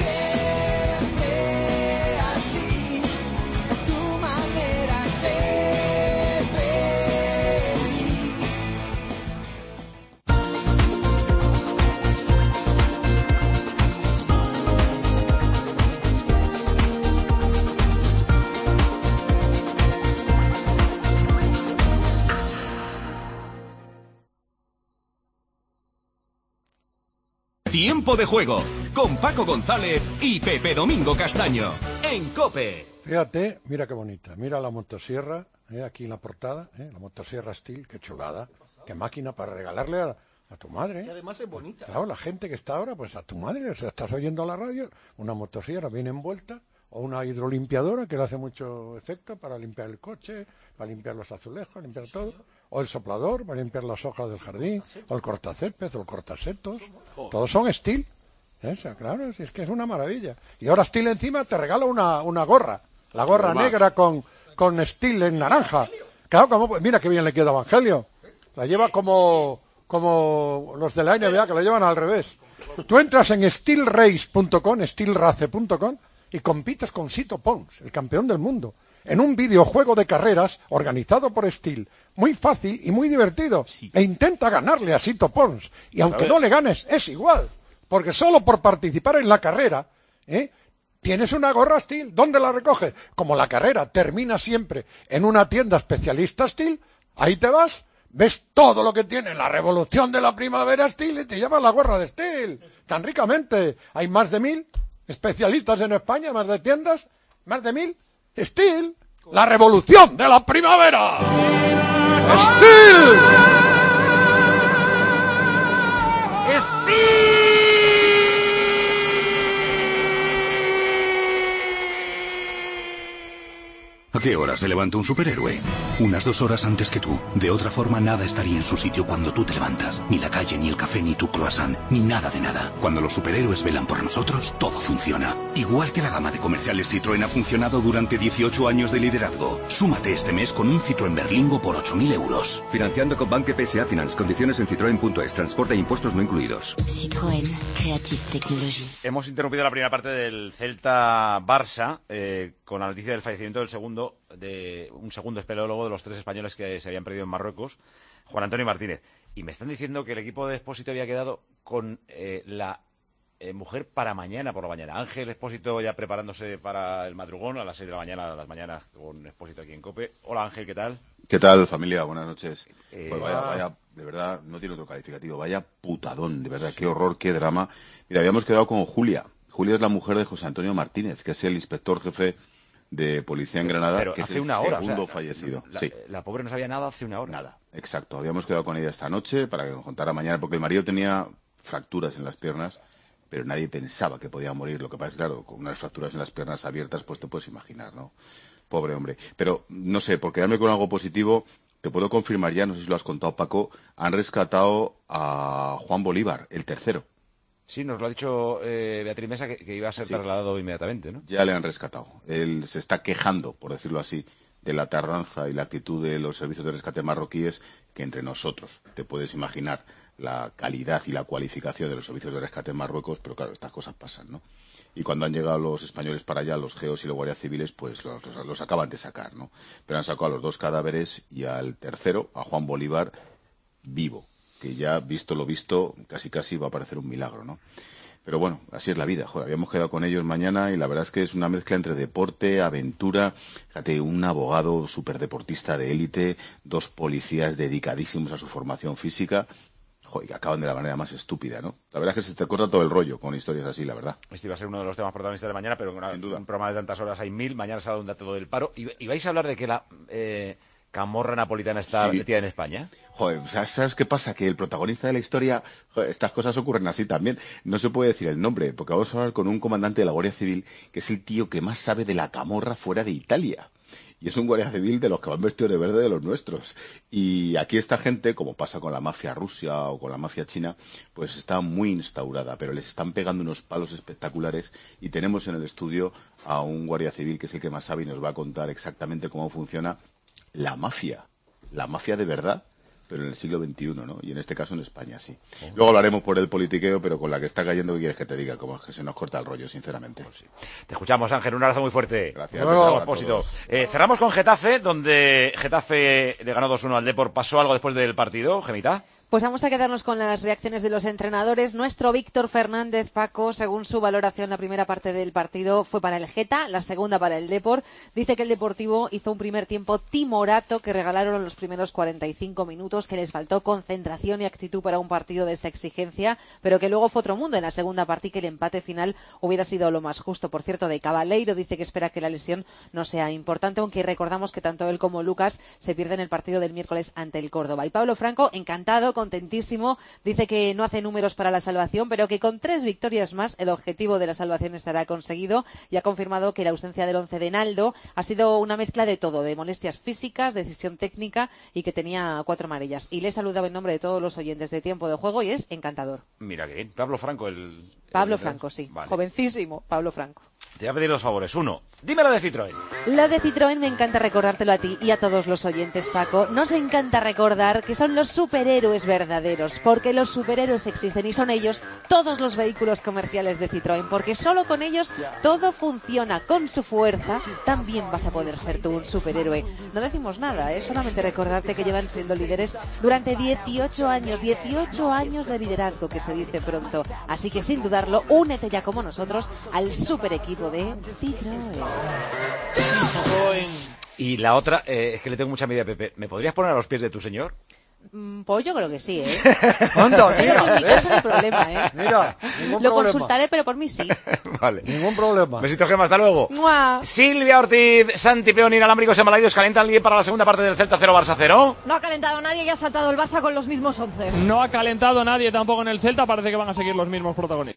Speaker 5: Tiempo de juego con Paco González y Pepe Domingo Castaño en COPE.
Speaker 2: Fíjate, mira qué bonita, mira la motosierra, aquí en la portada, la motosierra Steel, qué chulada, qué máquina para regalarle a tu madre.
Speaker 19: Que además es bonita.
Speaker 2: Claro, la gente que está ahora, pues a tu madre, o sea, estás oyendo la radio, una motosierra bien envuelta, o una hidrolimpiadora que le hace mucho efecto para limpiar el coche, para limpiar los azulejos, limpiar todo. O el soplador para limpiar las hojas del jardín, o el cortacésped, o el cortasetos. Todos son Steel. Claro, es que es una maravilla. Y ahora Steel encima te regala una gorra. La gorra negra con Steel en naranja. Claro, mira qué bien le queda a Evangelio. La lleva como los de la NBA, que la llevan al revés. Tú entras en steelrace.com, steelrace.com, y compites con Sito Pons, el campeón del mundo, en un videojuego de carreras organizado por Steel, muy fácil y muy divertido, e intenta ganarle a Sito Pons, y aunque no le ganes, es igual, porque solo por participar en la carrera, tienes una gorra Steel. ¿Dónde la recoges? Como la carrera termina siempre en una tienda especialista Steel, ahí te vas, ves todo lo que tiene la revolución de la primavera Steel y te llevas la gorra de Steel, tan ricamente. Hay más de 1000 especialistas en España, más de tiendas, más de 1000. Steel, la revolución de la primavera. Steel.
Speaker 19: ¿A qué hora se levanta un superhéroe? Unas 2 horas antes que tú. De otra forma, nada estaría en su sitio cuando tú te levantas. Ni la calle, ni el café, ni tu croissant, ni nada de nada. Cuando los superhéroes velan por nosotros, todo funciona. Igual que la gama de comerciales Citroën ha funcionado durante 18 años de liderazgo. Súmate este mes con un Citroën Berlingo por 8.000 euros.
Speaker 20: Financiando con Banque PSA Finance. Condiciones en citroen.es. Transporte e impuestos no incluidos.
Speaker 21: Citroën. Creative Technology.
Speaker 1: Hemos interrumpido la primera parte del Celta-Barça con la noticia del fallecimiento de un segundo espeleólogo de los 3 españoles que se habían perdido en Marruecos, Juan Antonio Martínez. Y me están diciendo que el equipo de Expósito había quedado con la mujer para mañana por la mañana. Ángel Expósito ya preparándose para el madrugón a las 6 de la mañana, a las mañanas con Expósito aquí en COPE. Hola Ángel, ¿qué tal?
Speaker 22: ¿Qué tal, familia? Buenas noches. Pues vaya, de verdad, no tiene otro calificativo. Vaya putadón, de verdad, qué horror, qué drama. Mira, habíamos quedado con Julia. Julia es la mujer de José Antonio Martínez, que es el inspector jefe de policía en Granada,
Speaker 1: pero
Speaker 22: que es
Speaker 1: hace
Speaker 22: el
Speaker 1: una hora,
Speaker 22: segundo fallecido.
Speaker 1: La pobre no sabía nada hace una hora.
Speaker 22: Nada, exacto. Habíamos quedado con ella esta noche para que nos contara mañana, porque el marido tenía fracturas en las piernas, pero nadie pensaba que podía morir. Lo que pasa es, claro, con unas fracturas en las piernas abiertas, pues te puedes imaginar, ¿no? Pobre hombre. Pero, no sé, por quedarme con algo positivo, te puedo confirmar ya, no sé si lo has contado, Paco, han rescatado a Juan Bolívar, el tercero.
Speaker 1: Sí, nos lo ha dicho Beatriz Mesa, que iba a ser trasladado inmediatamente, ¿no?
Speaker 22: Ya le han rescatado. Él se está quejando, por decirlo así, de la tardanza y la actitud de los servicios de rescate marroquíes, que entre nosotros, te puedes imaginar la calidad y la cualificación de los servicios de rescate en Marruecos, pero claro, estas cosas pasan, ¿no? Y cuando han llegado los españoles para allá, los geos y los guardias civiles, pues los acaban de sacar, ¿no? Pero han sacado a los 2 cadáveres y al tercero, a Juan Bolívar, vivo, que ya, visto lo visto, casi va a parecer un milagro, ¿no? Pero bueno, así es la vida. Joder, habíamos quedado con ellos mañana y la verdad es que es una mezcla entre deporte, aventura. Fíjate, un abogado superdeportista de élite, 2 policías dedicadísimos a su formación física. Joder, que acaban de la manera más estúpida, ¿no? La verdad es que se te corta todo el rollo con historias así, la verdad.
Speaker 1: Este iba a ser uno de los temas protagonistas de mañana, pero sin duda. Un programa de tantas horas hay 1000. Mañana sale un dato del paro. ¿Y vais a hablar de que la camorra napolitana está metida en España?
Speaker 22: Joder, ¿sabes qué pasa? Que el protagonista de la historia, joder, estas cosas ocurren así también. No se puede decir el nombre, porque vamos a hablar con un comandante de la Guardia Civil, que es el tío que más sabe de la camorra fuera de Italia. Y es un guardia civil de los que van vestidos de verde, de los nuestros. Y aquí esta gente, como pasa con la mafia rusa o con la mafia china, pues está muy instaurada, pero les están pegando unos palos espectaculares. Y tenemos en el estudio a un guardia civil que es el que más sabe y nos va a contar exactamente cómo funciona la mafia de verdad, pero en el siglo XXI, ¿no? Y en este caso en España, sí. Luego hablaremos por el politiqueo, pero con la que está cayendo, ¿qué quieres que te diga? Como es que se nos corta el rollo, sinceramente.
Speaker 1: Pues sí. Te escuchamos, Ángel, un abrazo muy fuerte.
Speaker 22: Gracias.
Speaker 1: Cerramos con Getafe, donde Getafe le ganó 2-1 al Depor. ¿Pasó algo después del partido, Gemita?
Speaker 23: Pues vamos a quedarnos con las reacciones de los entrenadores. Nuestro Víctor Fernández, Paco, según su valoración, la primera parte del partido fue para el Geta, la segunda para el Depor. Dice que el Deportivo hizo un primer tiempo timorato, que regalaron los primeros 45 minutos, que les faltó concentración y actitud para un partido de esta exigencia, pero que luego fue otro mundo en la segunda parte y que el empate final hubiera sido lo más justo. Por cierto, de Cabaleiro dice que espera que la lesión no sea importante, aunque recordamos que tanto él como Lucas se pierden el partido del miércoles ante el Córdoba. Y Pablo Franco, encantado, contentísimo, dice que no hace números para la salvación, pero que con 3 victorias más el objetivo de la salvación estará conseguido, y ha confirmado que la ausencia del 11 de Naldo ha sido una mezcla de todo, de molestias físicas, decisión técnica, y que tenía 4 amarillas. Y le he saludado en nombre de todos los oyentes de Tiempo de Juego y es encantador.
Speaker 1: Mira que bien. Pablo Franco,
Speaker 23: Pablo Franco, sí. Vale. Jovencísimo, Pablo Franco.
Speaker 1: Te voy a pedir 2 favores. 1, dime lo de Citroën.
Speaker 23: Lo de Citroën me encanta recordártelo a ti y a todos los oyentes, Paco. Nos encanta recordar que son los superhéroes verdaderos, porque los superhéroes existen y son ellos todos los vehículos comerciales de Citroën, porque solo con ellos todo funciona. Con su fuerza también vas a poder ser tú un superhéroe. No decimos nada, solamente recordarte que llevan siendo líderes durante 18 años de liderazgo, que se dice pronto. Así que sin dudarlo, únete ya como nosotros al super equipo de Citroën.
Speaker 1: Y la otra, es que le tengo mucha envidia a Pepe. ¿Me podrías poner a los pies de tu señor?
Speaker 23: Pues yo creo que sí,
Speaker 2: Anda,
Speaker 23: mira, en mi caso no hay problema,
Speaker 2: Mira, ningún
Speaker 23: Lo
Speaker 2: problema.
Speaker 23: consultaré, pero por mí sí.
Speaker 1: Vale.
Speaker 2: Ningún problema.
Speaker 1: Besito, Gemma, hasta luego.
Speaker 23: ¡Mua!
Speaker 1: Silvia Ortiz, Santi Peón, inalámbricos embalaídos, ¿calienta alguien para la segunda parte del Celta 0, Barça 0?
Speaker 6: No ha calentado nadie y ha saltado el Barça con los mismos 11.
Speaker 7: No ha calentado nadie tampoco en el Celta, parece que van a seguir los mismos protagonistas.